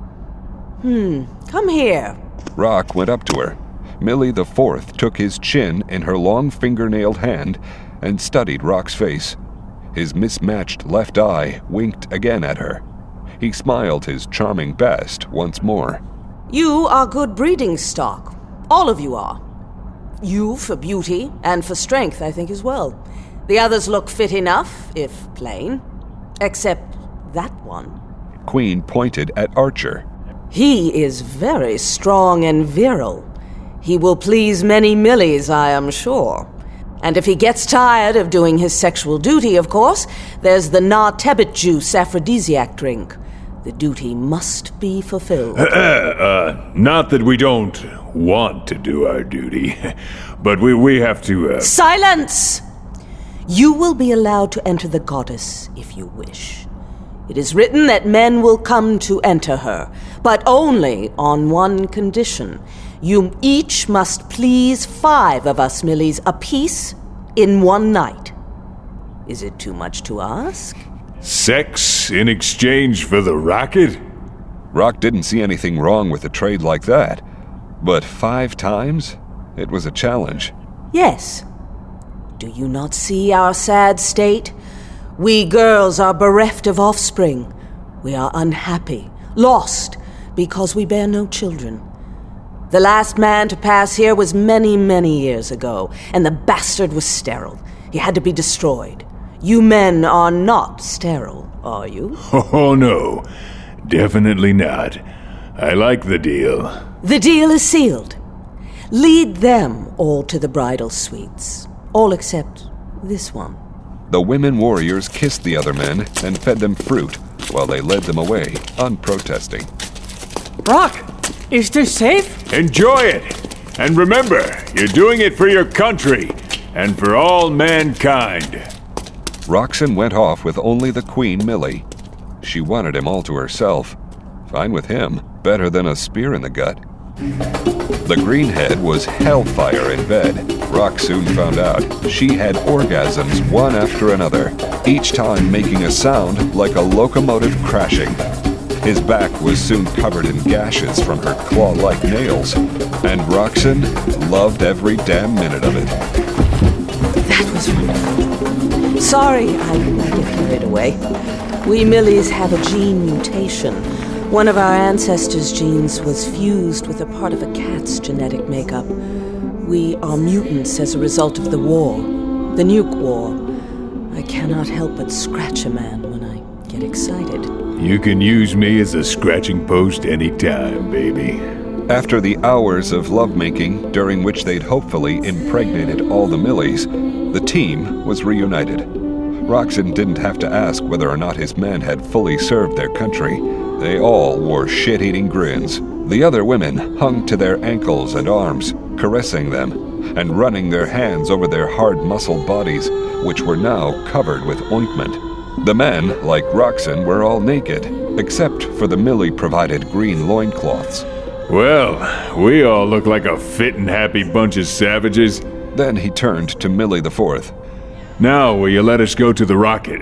Come here. Rock went up to her. Millie the Fourth took his chin in her long fingernailed hand and studied Rock's face. His mismatched left eye winked again at her. He smiled his charming best once more. You are good breeding stock. All of you are. You for beauty, and for strength, I think, as well. The others look fit enough, if plain. Except that one. Queen pointed at Archer. He is very strong and virile. He will please many Millies, I am sure. And if he gets tired of doing his sexual duty, of course, there's the Na-Tebet juice aphrodisiac drink. The duty must be fulfilled. Not that we don't want to do our duty, but we have to, Silence! You will be allowed to enter the goddess if you wish. It is written that men will come to enter her, but only on one condition. You each must please 5 of us Millies apiece in one night. Is it too much to ask? Sex in exchange for the rocket? Rock didn't see anything wrong with a trade like that. But 5 times? It was a challenge. Yes. Do you not see our sad state? We girls are bereft of offspring. We are unhappy, lost, because we bear no children. The last man to pass here was many, many years ago, and the bastard was sterile. He had to be destroyed. You men are not sterile, are you? Oh, no. Definitely not. I like the deal. The deal is sealed. Lead them all to the bridal suites. All except this one. The women warriors kissed the other men and fed them fruit while they led them away, unprotesting. Rock, is this safe? Enjoy it! And remember, you're doing it for your country and for all mankind. Roxanne went off with only the Queen Millie. She wanted him all to herself. Fine with him, better than a spear in the gut. The greenhead was hellfire in bed. Rock soon found out she had orgasms one after another, each time making a sound like a locomotive crashing. His back was soon covered in gashes from her claw-like nails, and Roxanne loved every damn minute of it. That was wonderful. Sorry, I get carried away. We Millies have a gene mutation. One of our ancestors' genes was fused with a part of a cat's genetic makeup. We are mutants as a result of the war, the nuke war. I cannot help but scratch a man when I get excited. You can use me as a scratching post anytime, baby. After the hours of lovemaking, during which they'd hopefully impregnated all the Millies, the team was reunited. Roxanne didn't have to ask whether or not his men had fully served their country. They all wore shit-eating grins. The other women hung to their ankles and arms, caressing them, and running their hands over their hard-muscled bodies, which were now covered with ointment. The men, like Roxanne, were all naked, except for the Millie-provided green loincloths. Well, we all look like a fit and happy bunch of savages. Then he turned to Millie the Fourth. Now, will you let us go to the rocket?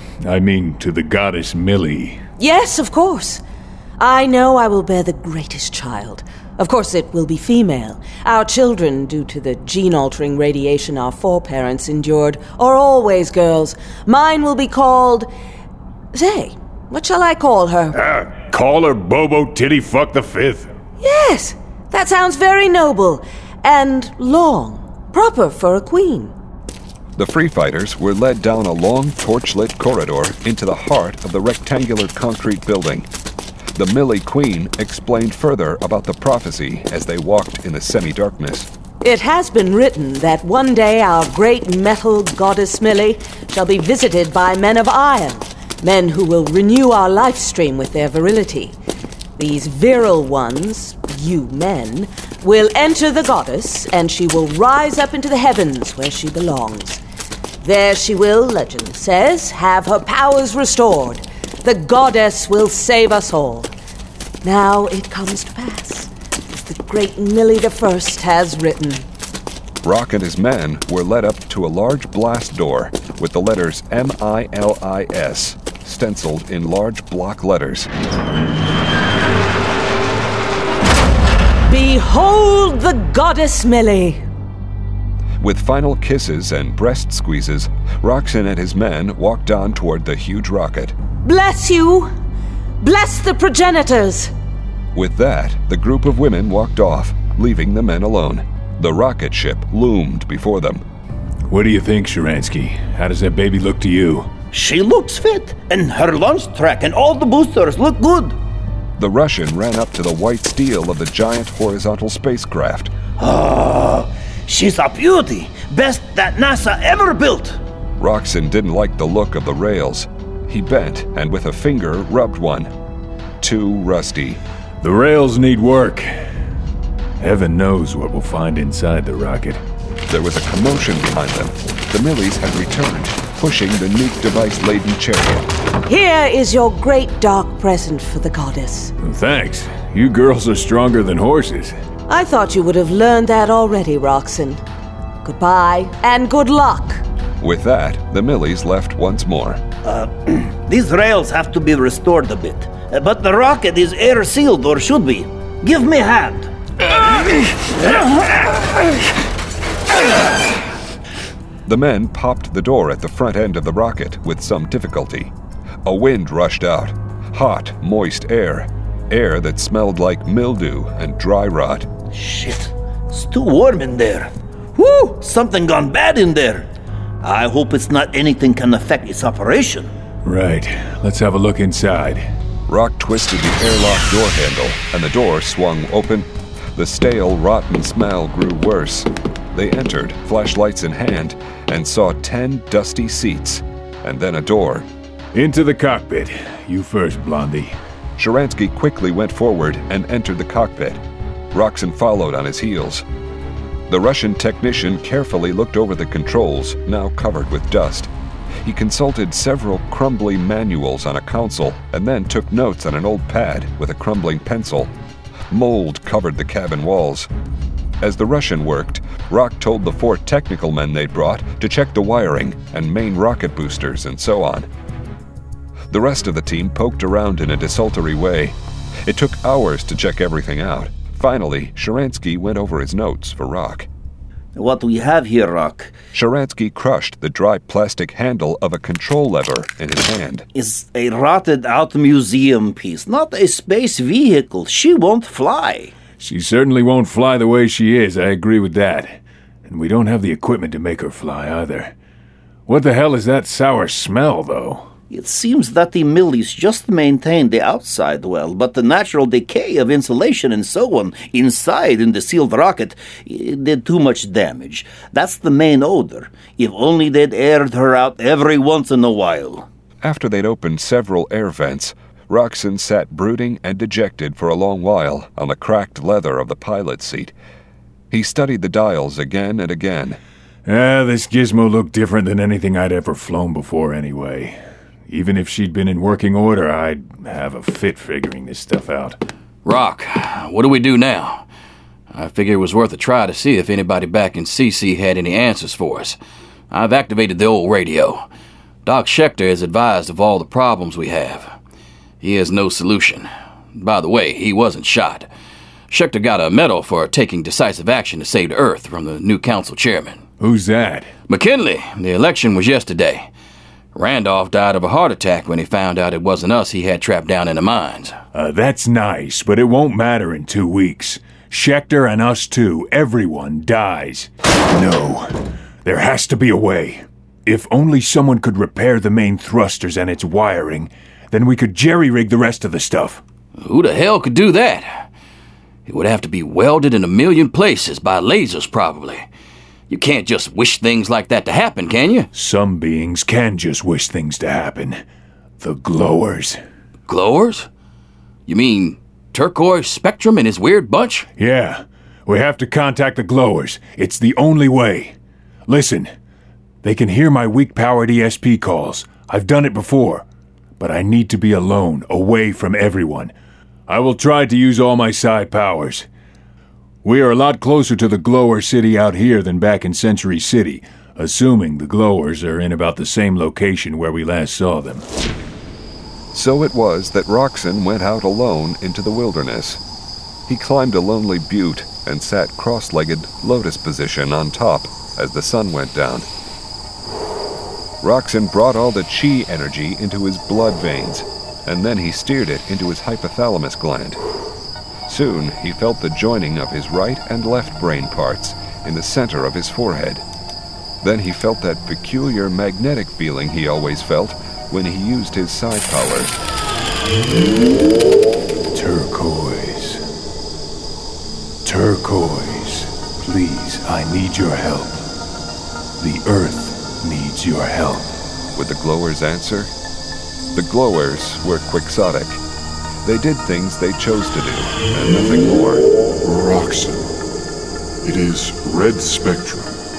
To the goddess Millie. Yes, of course. I know I will bear the greatest child. Of course, it will be female. Our children, due to the gene-altering radiation our foreparents endured, are always girls. Mine will be called... Say, what shall I call her? Call her Bobo Titty Fuck the Fifth. Yes, that sounds very noble. And long. Proper for a queen. The free fighters were led down a long torch-lit corridor into the heart of the rectangular concrete building. The Millie Queen explained further about the prophecy as they walked in the semi-darkness. It has been written that one day our great metal goddess Millie shall be visited by men of iron, men who will renew our life stream with their virility. These virile ones, you men, will enter the goddess, and she will rise up into the heavens where she belongs. There she will, legend says, have her powers restored. The goddess will save us all. Now it comes to pass, as the great Millie the First has written. Rock and his men were led up to a large blast door with the letters M-I-L-I-S stenciled in large block letters. Behold the goddess Millie! With final kisses and breast squeezes, Roxanne and his men walked on toward the huge rocket. Bless you! Bless the progenitors! With that, the group of women walked off, leaving the men alone. The rocket ship loomed before them. What do you think, Sharansky? How does that baby look to you? She looks fit, and her launch track and all the boosters look good. The Russian ran up to the white steel of the giant horizontal spacecraft. She's a beauty! Best that NASA ever built! Roxanne didn't like the look of the rails. He bent and with a finger rubbed one. Too rusty. The rails need work. Heaven knows what we'll find inside the rocket. There was a commotion behind them. The Millies had returned, pushing the nuke device-laden chariot. Here is your great dark present for the goddess. Thanks. You girls are stronger than horses. I thought you would have learned that already, Roxanne. Goodbye, and good luck. With that, the Millies left once more. These rails have to be restored a bit. But the rocket is air-sealed, or should be. Give me a hand. The men popped the door at the front end of the rocket with some difficulty. A wind rushed out. Hot, moist air. Air that smelled like mildew and dry rot. Shit. It's too warm in there. Whew! Something gone bad in there. I hope it's not anything can affect its operation. Right. Let's have a look inside. Rock twisted the airlock door handle, and the door swung open. The stale, rotten smell grew worse. They entered, flashlights in hand, and saw 10 dusty seats, and then a door. Into the cockpit. You first, Blondie. Sharansky quickly went forward and entered the cockpit. Roxanne followed on his heels. The Russian technician carefully looked over the controls, now covered with dust. He consulted several crumbly manuals on a console and then took notes on an old pad with a crumbling pencil. Mold covered the cabin walls. As the Russian worked, Rock told the 4 technical men they'd brought to check the wiring and main rocket boosters and so on. The rest of the team poked around in a desultory way. It took hours to check everything out. Finally, Sharansky went over his notes for Rock. What we have here, Rock, Sharansky crushed the dry plastic handle of a control lever in his hand. is a rotted-out museum piece, not a space vehicle. She won't fly. She certainly won't fly the way she is, I agree with that. And we don't have the equipment to make her fly either. What the hell is that sour smell, though? It seems that the Millies just maintained the outside well, but the natural decay of insulation and so on inside in the sealed rocket did too much damage. That's the main odor. If only they'd aired her out every once in a while. After they'd opened several air vents, Roxanne sat brooding and dejected for a long while on the cracked leather of the pilot's seat. He studied the dials again and again. This gizmo looked different than anything I'd ever flown before anyway. Even if she'd been in working order, I'd have a fit figuring this stuff out. Rock, what do we do now? I figured it was worth a try to see if anybody back in CC had any answers for us. I've activated the old radio. Doc Schechter is advised of all the problems we have. He has no solution. By the way, he wasn't shot. Schechter got a medal for taking decisive action to save Earth from the new council chairman. Who's that? McKinley. The election was yesterday. Randolph died of a heart attack when he found out it wasn't us he had trapped down in the mines. That's nice, but it won't matter in 2 weeks. Schechter and us too, everyone dies. No, there has to be a way. If only someone could repair the main thrusters and its wiring, then we could jerry-rig the rest of the stuff. Who the hell could do that? It would have to be welded in a million places by lasers, probably. You can't just wish things like that to happen, can you? Some beings can just wish things to happen. The Glowers. Glowers? You mean Turquoise Spectrum and his weird bunch? Yeah. We have to contact the Glowers. It's the only way. Listen. They can hear my weak-powered ESP calls. I've done it before. But I need to be alone, away from everyone. I will try to use all my psi powers. We are a lot closer to the Glower City out here than back in Century City, assuming the Glowers are in about the same location where we last saw them. So it was that Roxanne went out alone into the wilderness. He climbed a lonely butte and sat cross-legged lotus position on top as the sun went down. Roxanne brought all the chi energy into his blood veins, and then he steered it into his hypothalamus gland. Soon, he felt the joining of his right and left brain parts in the center of his forehead. Then he felt that peculiar magnetic feeling he always felt when he used his psi power. Turquoise. Turquoise. Please, I need your help. The Earth needs your help. Would the Glowers answer? The Glowers were quixotic. They did things they chose to do, and nothing more. Roxanne. It is Red Spectrum.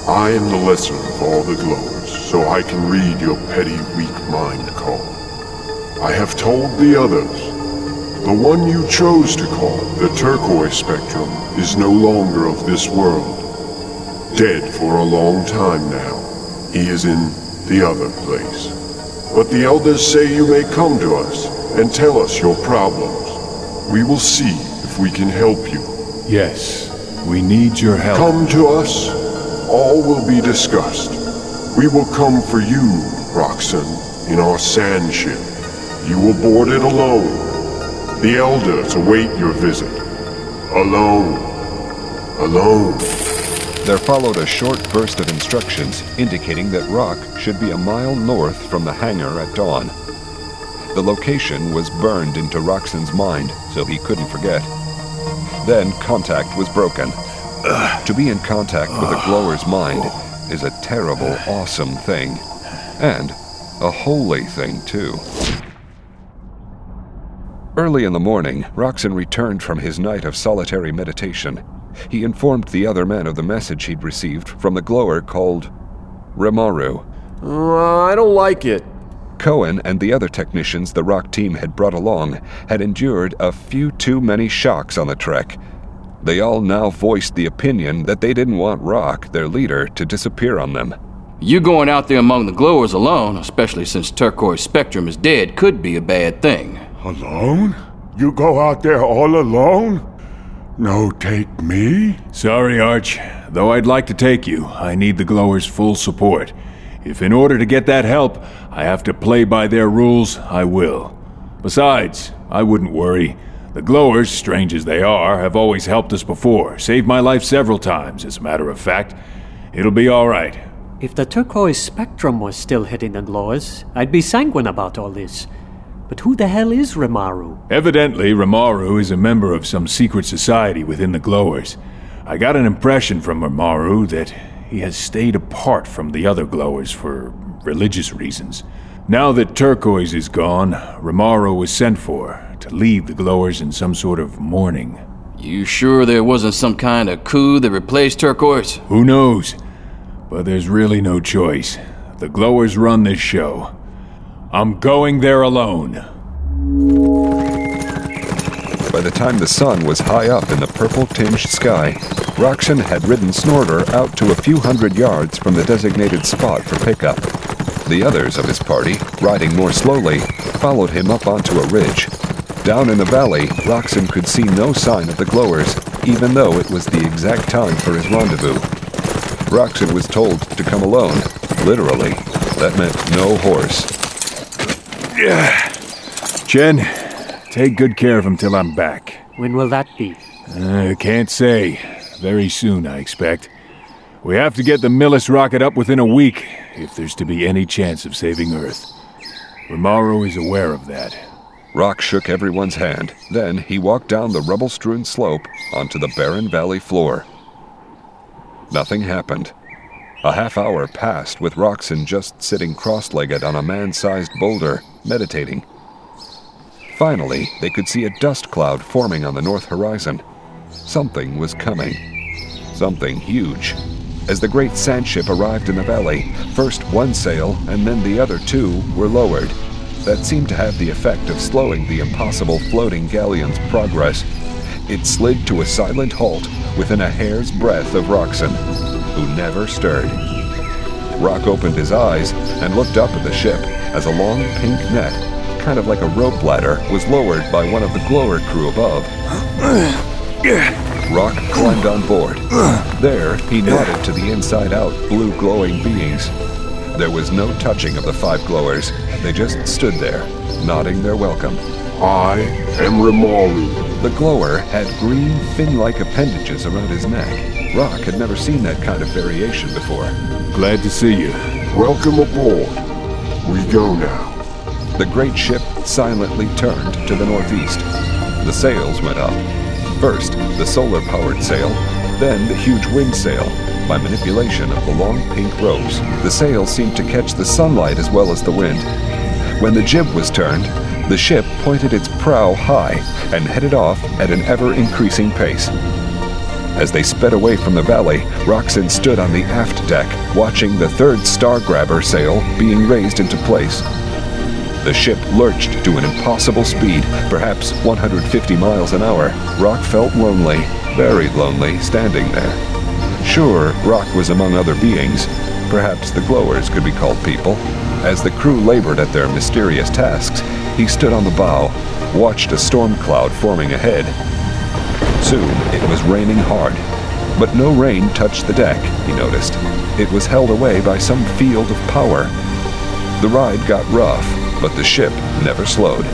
I am the lesser of all the glowers, so I can read your petty, weak mind call. I have told the others. The one you chose to call the Turquoise Spectrum is no longer of this world. Dead for a long time now. He is in the other place. But the elders say you may come to us and tell us your problems. We will see if we can help you. Yes, we need your help. Come to us. All will be discussed. We will come for you, Roxanne, in our sand ship. You will board it alone. The elders await your visit. Alone. Alone. There followed a short burst of instructions indicating that Rock should be a mile north from the hangar at dawn. The location was burned into Roxanne's mind, so he couldn't forget. Then contact was broken. To be in contact with a glower's mind is a terrible, awesome thing. And a holy thing, too. Early in the morning, Roxanne returned from his night of solitary meditation. He informed the other men of the message he'd received from the glower called Rimuru. I don't like it. Cohen and the other technicians the Rock team had brought along had endured a few too many shocks on the trek. They all now voiced the opinion that they didn't want Rock, their leader, to disappear on them. You going out there among the glowers alone, especially since Turquoise Spectrum is dead, could be a bad thing. Alone? You go out there all alone? No, take me? Sorry, Arch. Though I'd like to take you, I need the glowers' full support. If in order to get that help, I have to play by their rules, I will. Besides, I wouldn't worry. The glowers, strange as they are, have always helped us before. Saved my life several times, as a matter of fact. It'll be all right. If the Turquoise Spectrum was still hitting the glowers, I'd be sanguine about all this. But who the hell is Rimuru? Evidently, Rimuru is a member of some secret society within the glowers. I got an impression from Rimuru that he has stayed apart from the other glowers for religious reasons. Now that Turquoise is gone, Rimuru was sent for to lead the glowers in some sort of mourning. You sure there wasn't some kind of coup that replaced Turquoise? Who knows? But there's really no choice. The glowers run this show. I'm going there alone. By the time the sun was high up in the purple-tinged sky, Roxanne had ridden Snorter out to a few hundred yards from the designated spot for pickup. The others of his party, riding more slowly, followed him up onto a ridge. Down in the valley, Roxanne could see no sign of the glowers, even though it was the exact time for his rendezvous. Roxanne was told to come alone. Literally, that meant no horse. Jen, take good care of him till I'm back. When will that be? Can't say. Very soon, I expect. We have to get the Millis rocket up within a week, if there's to be any chance of saving Earth. Rimuru is aware of that. Rock shook everyone's hand. Then he walked down the rubble-strewn slope onto the barren valley floor. Nothing happened. A half hour passed with Roxanne just sitting cross-legged on a man-sized boulder, meditating. Finally, they could see a dust cloud forming on the north horizon. Something was coming. Something huge. As the great sand ship arrived in the valley, first one sail and then the other two were lowered. That seemed to have the effect of slowing the impossible floating galleon's progress. It slid to a silent halt within a hair's breadth of Roxanne, who never stirred. Rock opened his eyes and looked up at the ship as a long pink net, kind of like a rope ladder, was lowered by one of the glower crew above. Rock climbed on board. There, he nodded to the inside-out, blue glowing beings. There was no touching of the five glowers. They just stood there, nodding their welcome. I am Rimuru. The glower had green, fin-like appendages around his neck. Rock had never seen that kind of variation before. Glad to see you. Welcome aboard. We go now. The great ship silently turned to the northeast. The sails went up. First, the solar-powered sail, then the huge wind sail. By manipulation of the long pink ropes, the sails seemed to catch the sunlight as well as the wind. When the jib was turned, the ship pointed its prow high and headed off at an ever-increasing pace. As they sped away from the valley, Roxanne stood on the aft deck, watching the third Star Grabber sail being raised into place. The ship lurched to an impossible speed, perhaps 150 miles an hour. Rock felt lonely, very lonely, standing there. Sure, Rock was among other beings. Perhaps the Glowers could be called people. As the crew labored at their mysterious tasks, he stood on the bow, watched a storm cloud forming ahead. Soon, it was raining hard. But no rain touched the deck, he noticed. It was held away by some field of power. The ride got rough, but the ship never slowed.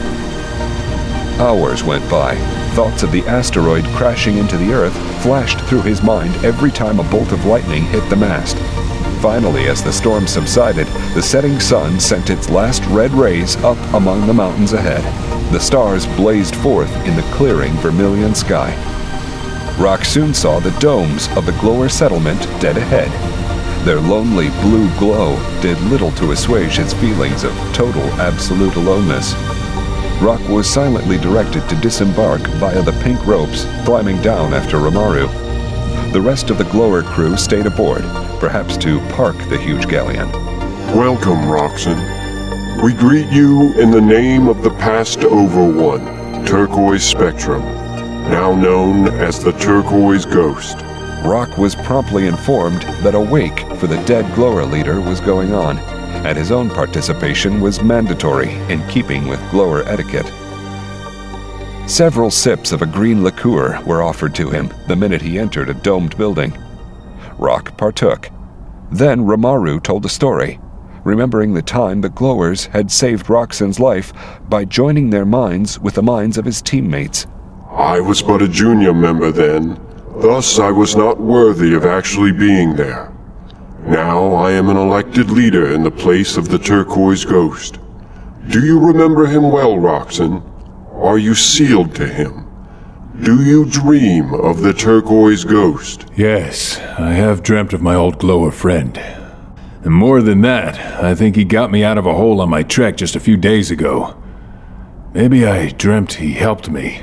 Hours went by. Thoughts of the asteroid crashing into the Earth flashed through his mind every time a bolt of lightning hit the mast. Finally, as the storm subsided, the setting sun sent its last red rays up among the mountains ahead. The stars blazed forth in the clearing vermilion sky. Rock soon saw the domes of the Glower settlement dead ahead. Their lonely blue glow did little to assuage his feelings of total, absolute aloneness. Rock was silently directed to disembark via the pink ropes, climbing down after Rimuru. The rest of the Glower crew stayed aboard, perhaps to park the huge galleon. Welcome, Roxanne. We greet you in the name of the Passed Over One, Turquoise Spectrum, now known as the Turquoise Ghost. Rock was promptly informed that a wake for the dead Glower leader was going on, and his own participation was mandatory in keeping with Glower etiquette. Several sips of a green liqueur were offered to him the minute he entered a domed building. Rock partook. Then Rimuru told a story, remembering the time the Glowers had saved Roxanne's life by joining their minds with the minds of his teammates. I was but a junior member then, thus I was not worthy of actually being there. Now I am an elected leader in the place of the Turquoise Ghost. Do you remember him well, Roxanne? Are you sealed to him? Do you dream of the Turquoise Ghost? Yes, I have dreamt of my old Glower friend. And more than that, I think he got me out of a hole on my trek just a few days ago. Maybe I dreamt he helped me.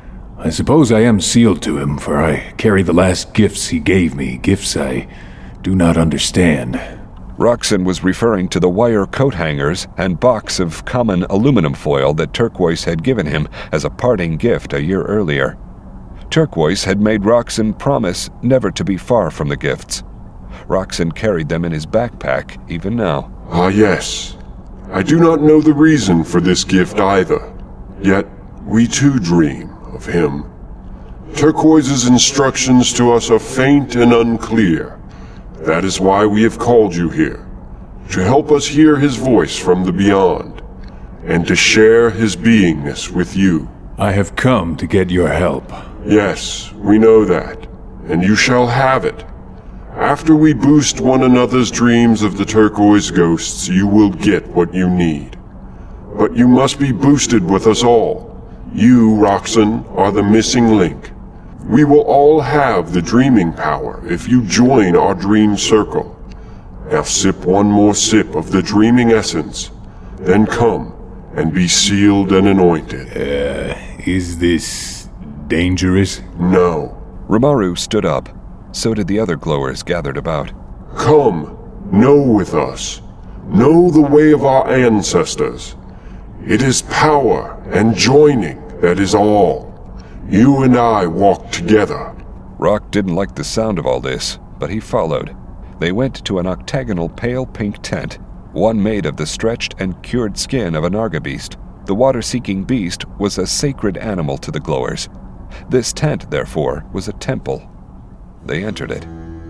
I suppose I am sealed to him, for I carry the last gifts he gave me, gifts I do not understand. Roxanne was referring to the wire coat hangers and box of common aluminum foil that Turquoise had given him as a parting gift a year earlier. Turquoise had made Roxanne promise never to be far from the gifts. Roxanne carried them in his backpack even now. Ah, yes. I do not know the reason for this gift either. Yet, we too dream of him. Turquoise's instructions to us are faint and unclear. That is why we have called you here, to help us hear his voice from the beyond, and to share his beingness with you. I have come to get your help. Yes, we know that, and you shall have it. After we boost one another's dreams of the Turquoise Ghosts, you will get what you need. But you must be boosted with us all. You, Roxanne, are the missing link. We will all have the dreaming power if you join our dream circle. Now sip one more sip of the dreaming essence, then come and be sealed and anointed. Is this dangerous? No. Rimuru stood up. So did the other Glowers gathered about. Come, know with us. Know the way of our ancestors. It is power and joining that is all. You and I walk together. Rock didn't like the sound of all this, but he followed. They went to an octagonal pale pink tent, one made of the stretched and cured skin of a Narga beast. The water-seeking beast was a sacred animal to the Glowers. This tent, therefore, was a temple. They entered it.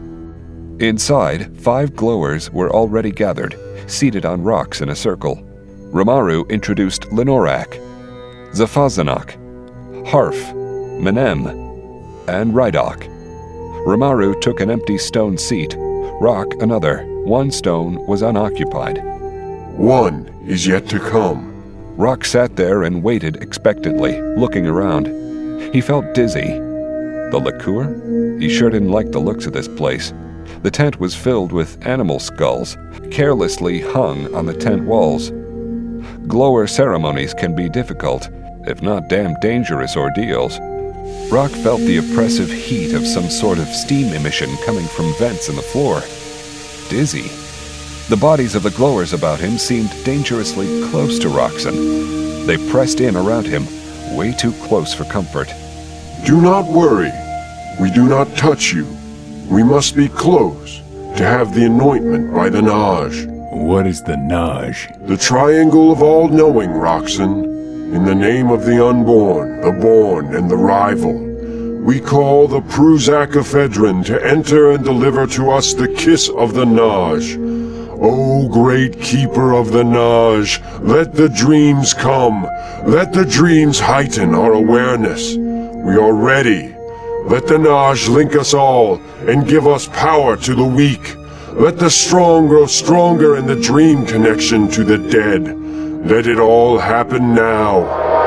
Inside, 5 Glowers were already gathered, seated on rocks in a circle. Rimuru introduced Lenorak, Zafazanak, Harf, Menem, and Rydok. Rimuru took an empty stone seat, Rock another. One stone was unoccupied. One is yet to come. Rock sat there and waited expectantly, looking around. He felt dizzy. The liqueur? He sure didn't like the looks of this place. The tent was filled with animal skulls, carelessly hung on the tent walls. Glower ceremonies can be difficult, if not damn dangerous ordeals. Rock felt the oppressive heat of some sort of steam emission coming from vents in the floor. Dizzy. The bodies of the glowers about him seemed dangerously close to Roxon. They pressed in around him, way too close for comfort. Do not worry. We do not touch you. We must be close to have the anointment by the Naj. What is the Naj? The triangle of all-knowing, Roxon. In the name of the unborn, the born, and the rival, we call the Pruzak Ephedran to enter and deliver to us the kiss of the Naj. O great keeper of the Naj, let the dreams come. Let the dreams heighten our awareness. We are ready. Let the Naj link us all and give us power to the weak. Let the strong grow stronger in the dream connection to the dead. Let it all happen now.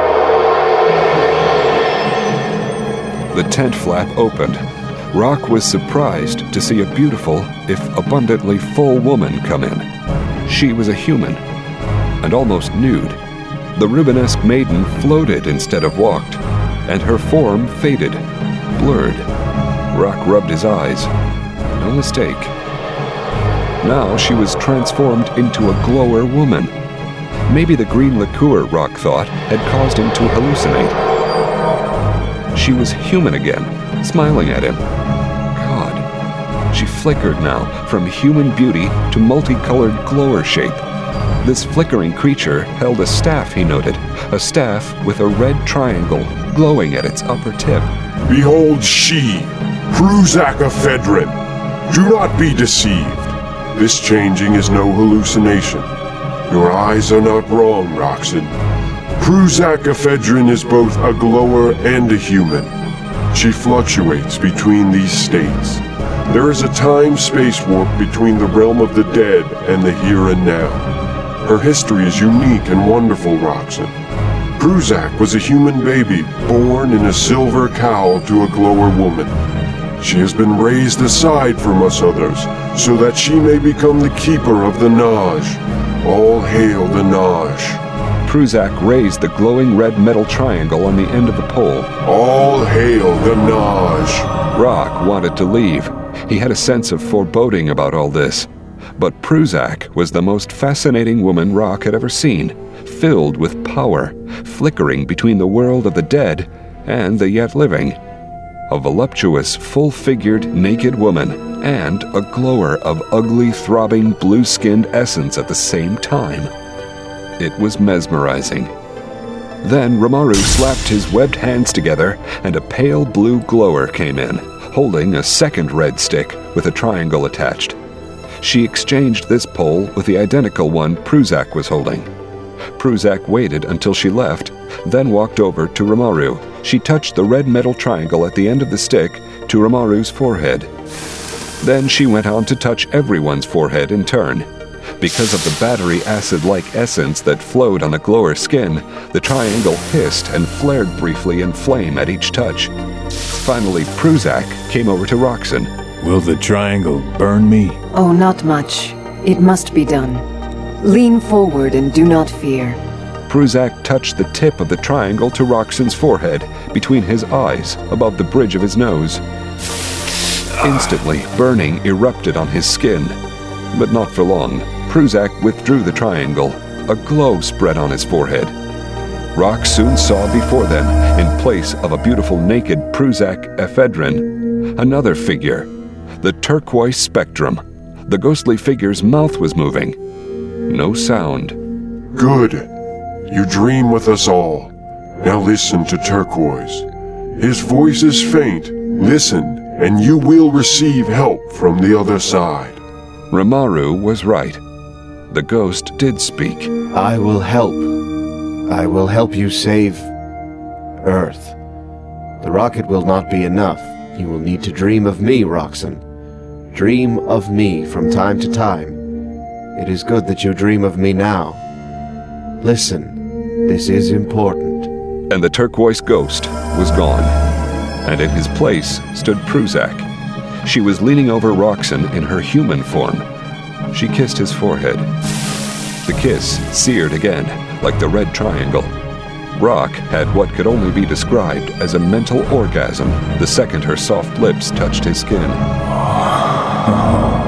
The tent flap opened. Rock was surprised to see a beautiful, if abundantly full woman come in. She was a human, and almost nude. The Rubenesque maiden floated instead of walked, and her form faded, blurred. Rock rubbed his eyes. No mistake. Now she was transformed into a glower woman. Maybe the green liqueur, Rock thought, had caused him to hallucinate. She was human again, smiling at him. God, she flickered now, from human beauty to multicolored glower shape. This flickering creature held a staff, he noted, a staff with a red triangle glowing at its upper tip. Behold she, Pruzak Ephedran. Do not be deceived. This changing is no hallucination. Your eyes are not wrong, Roxon. Pruzak Ephedran is both a glower and a human. She fluctuates between these states. There is a time-space warp between the realm of the dead and the here and now. Her history is unique and wonderful, Roxon. Pruzak was a human baby born in a silver cowl to a glower woman. She has been raised aside from us others so that she may become the keeper of the Naj. All hail the Naj. Pruzak raised the glowing red metal triangle on the end of the pole. All hail the Naj. Rock wanted to leave. He had a sense of foreboding about all this. But Pruzak was the most fascinating woman Rock had ever seen, filled with power, flickering between the world of the dead and the yet living. A voluptuous, full-figured, naked woman, and a glower of ugly, throbbing, blue-skinned essence at the same time. It was mesmerizing. Then Rimuru slapped his webbed hands together, and a pale blue glower came in, holding a second red stick with a triangle attached. She exchanged this pole with the identical one Pruzak was holding. Pruzak waited until she left, then walked over to Rimuru. She touched the red metal triangle at the end of the stick to Rimaru's forehead. Then she went on to touch everyone's forehead in turn. Because of the battery acid-like essence that flowed on the glower skin, the triangle hissed and flared briefly in flame at each touch. Finally, Pruzak came over to Roxon. Will the triangle burn me? Oh, not much. It must be done. Lean forward and do not fear. Pruzak touched the tip of the triangle to Roxon's forehead, between his eyes, above the bridge of his nose. Instantly, burning erupted on his skin. But not for long. Pruzak withdrew the triangle. A glow spread on his forehead. Rock soon saw before them, in place of a beautiful naked Pruzak Ephedran, another figure, the turquoise spectrum. The ghostly figure's mouth was moving. No sound. Good. You dream with us all. Now listen to Turquoise. His voice is faint. Listen, and you will receive help from the other side. Rimuru was right. The ghost did speak. I will help. I will help you save Earth. The rocket will not be enough. You will need to dream of me, Roxon. Dream of me from time to time. It is good that you dream of me now. Listen, this is important. And the turquoise ghost was gone. And in his place stood Pruzak. She was leaning over Roxon in her human form. She kissed his forehead. The kiss seared again, like the red triangle. Rock had what could only be described as a mental orgasm the second her soft lips touched his skin.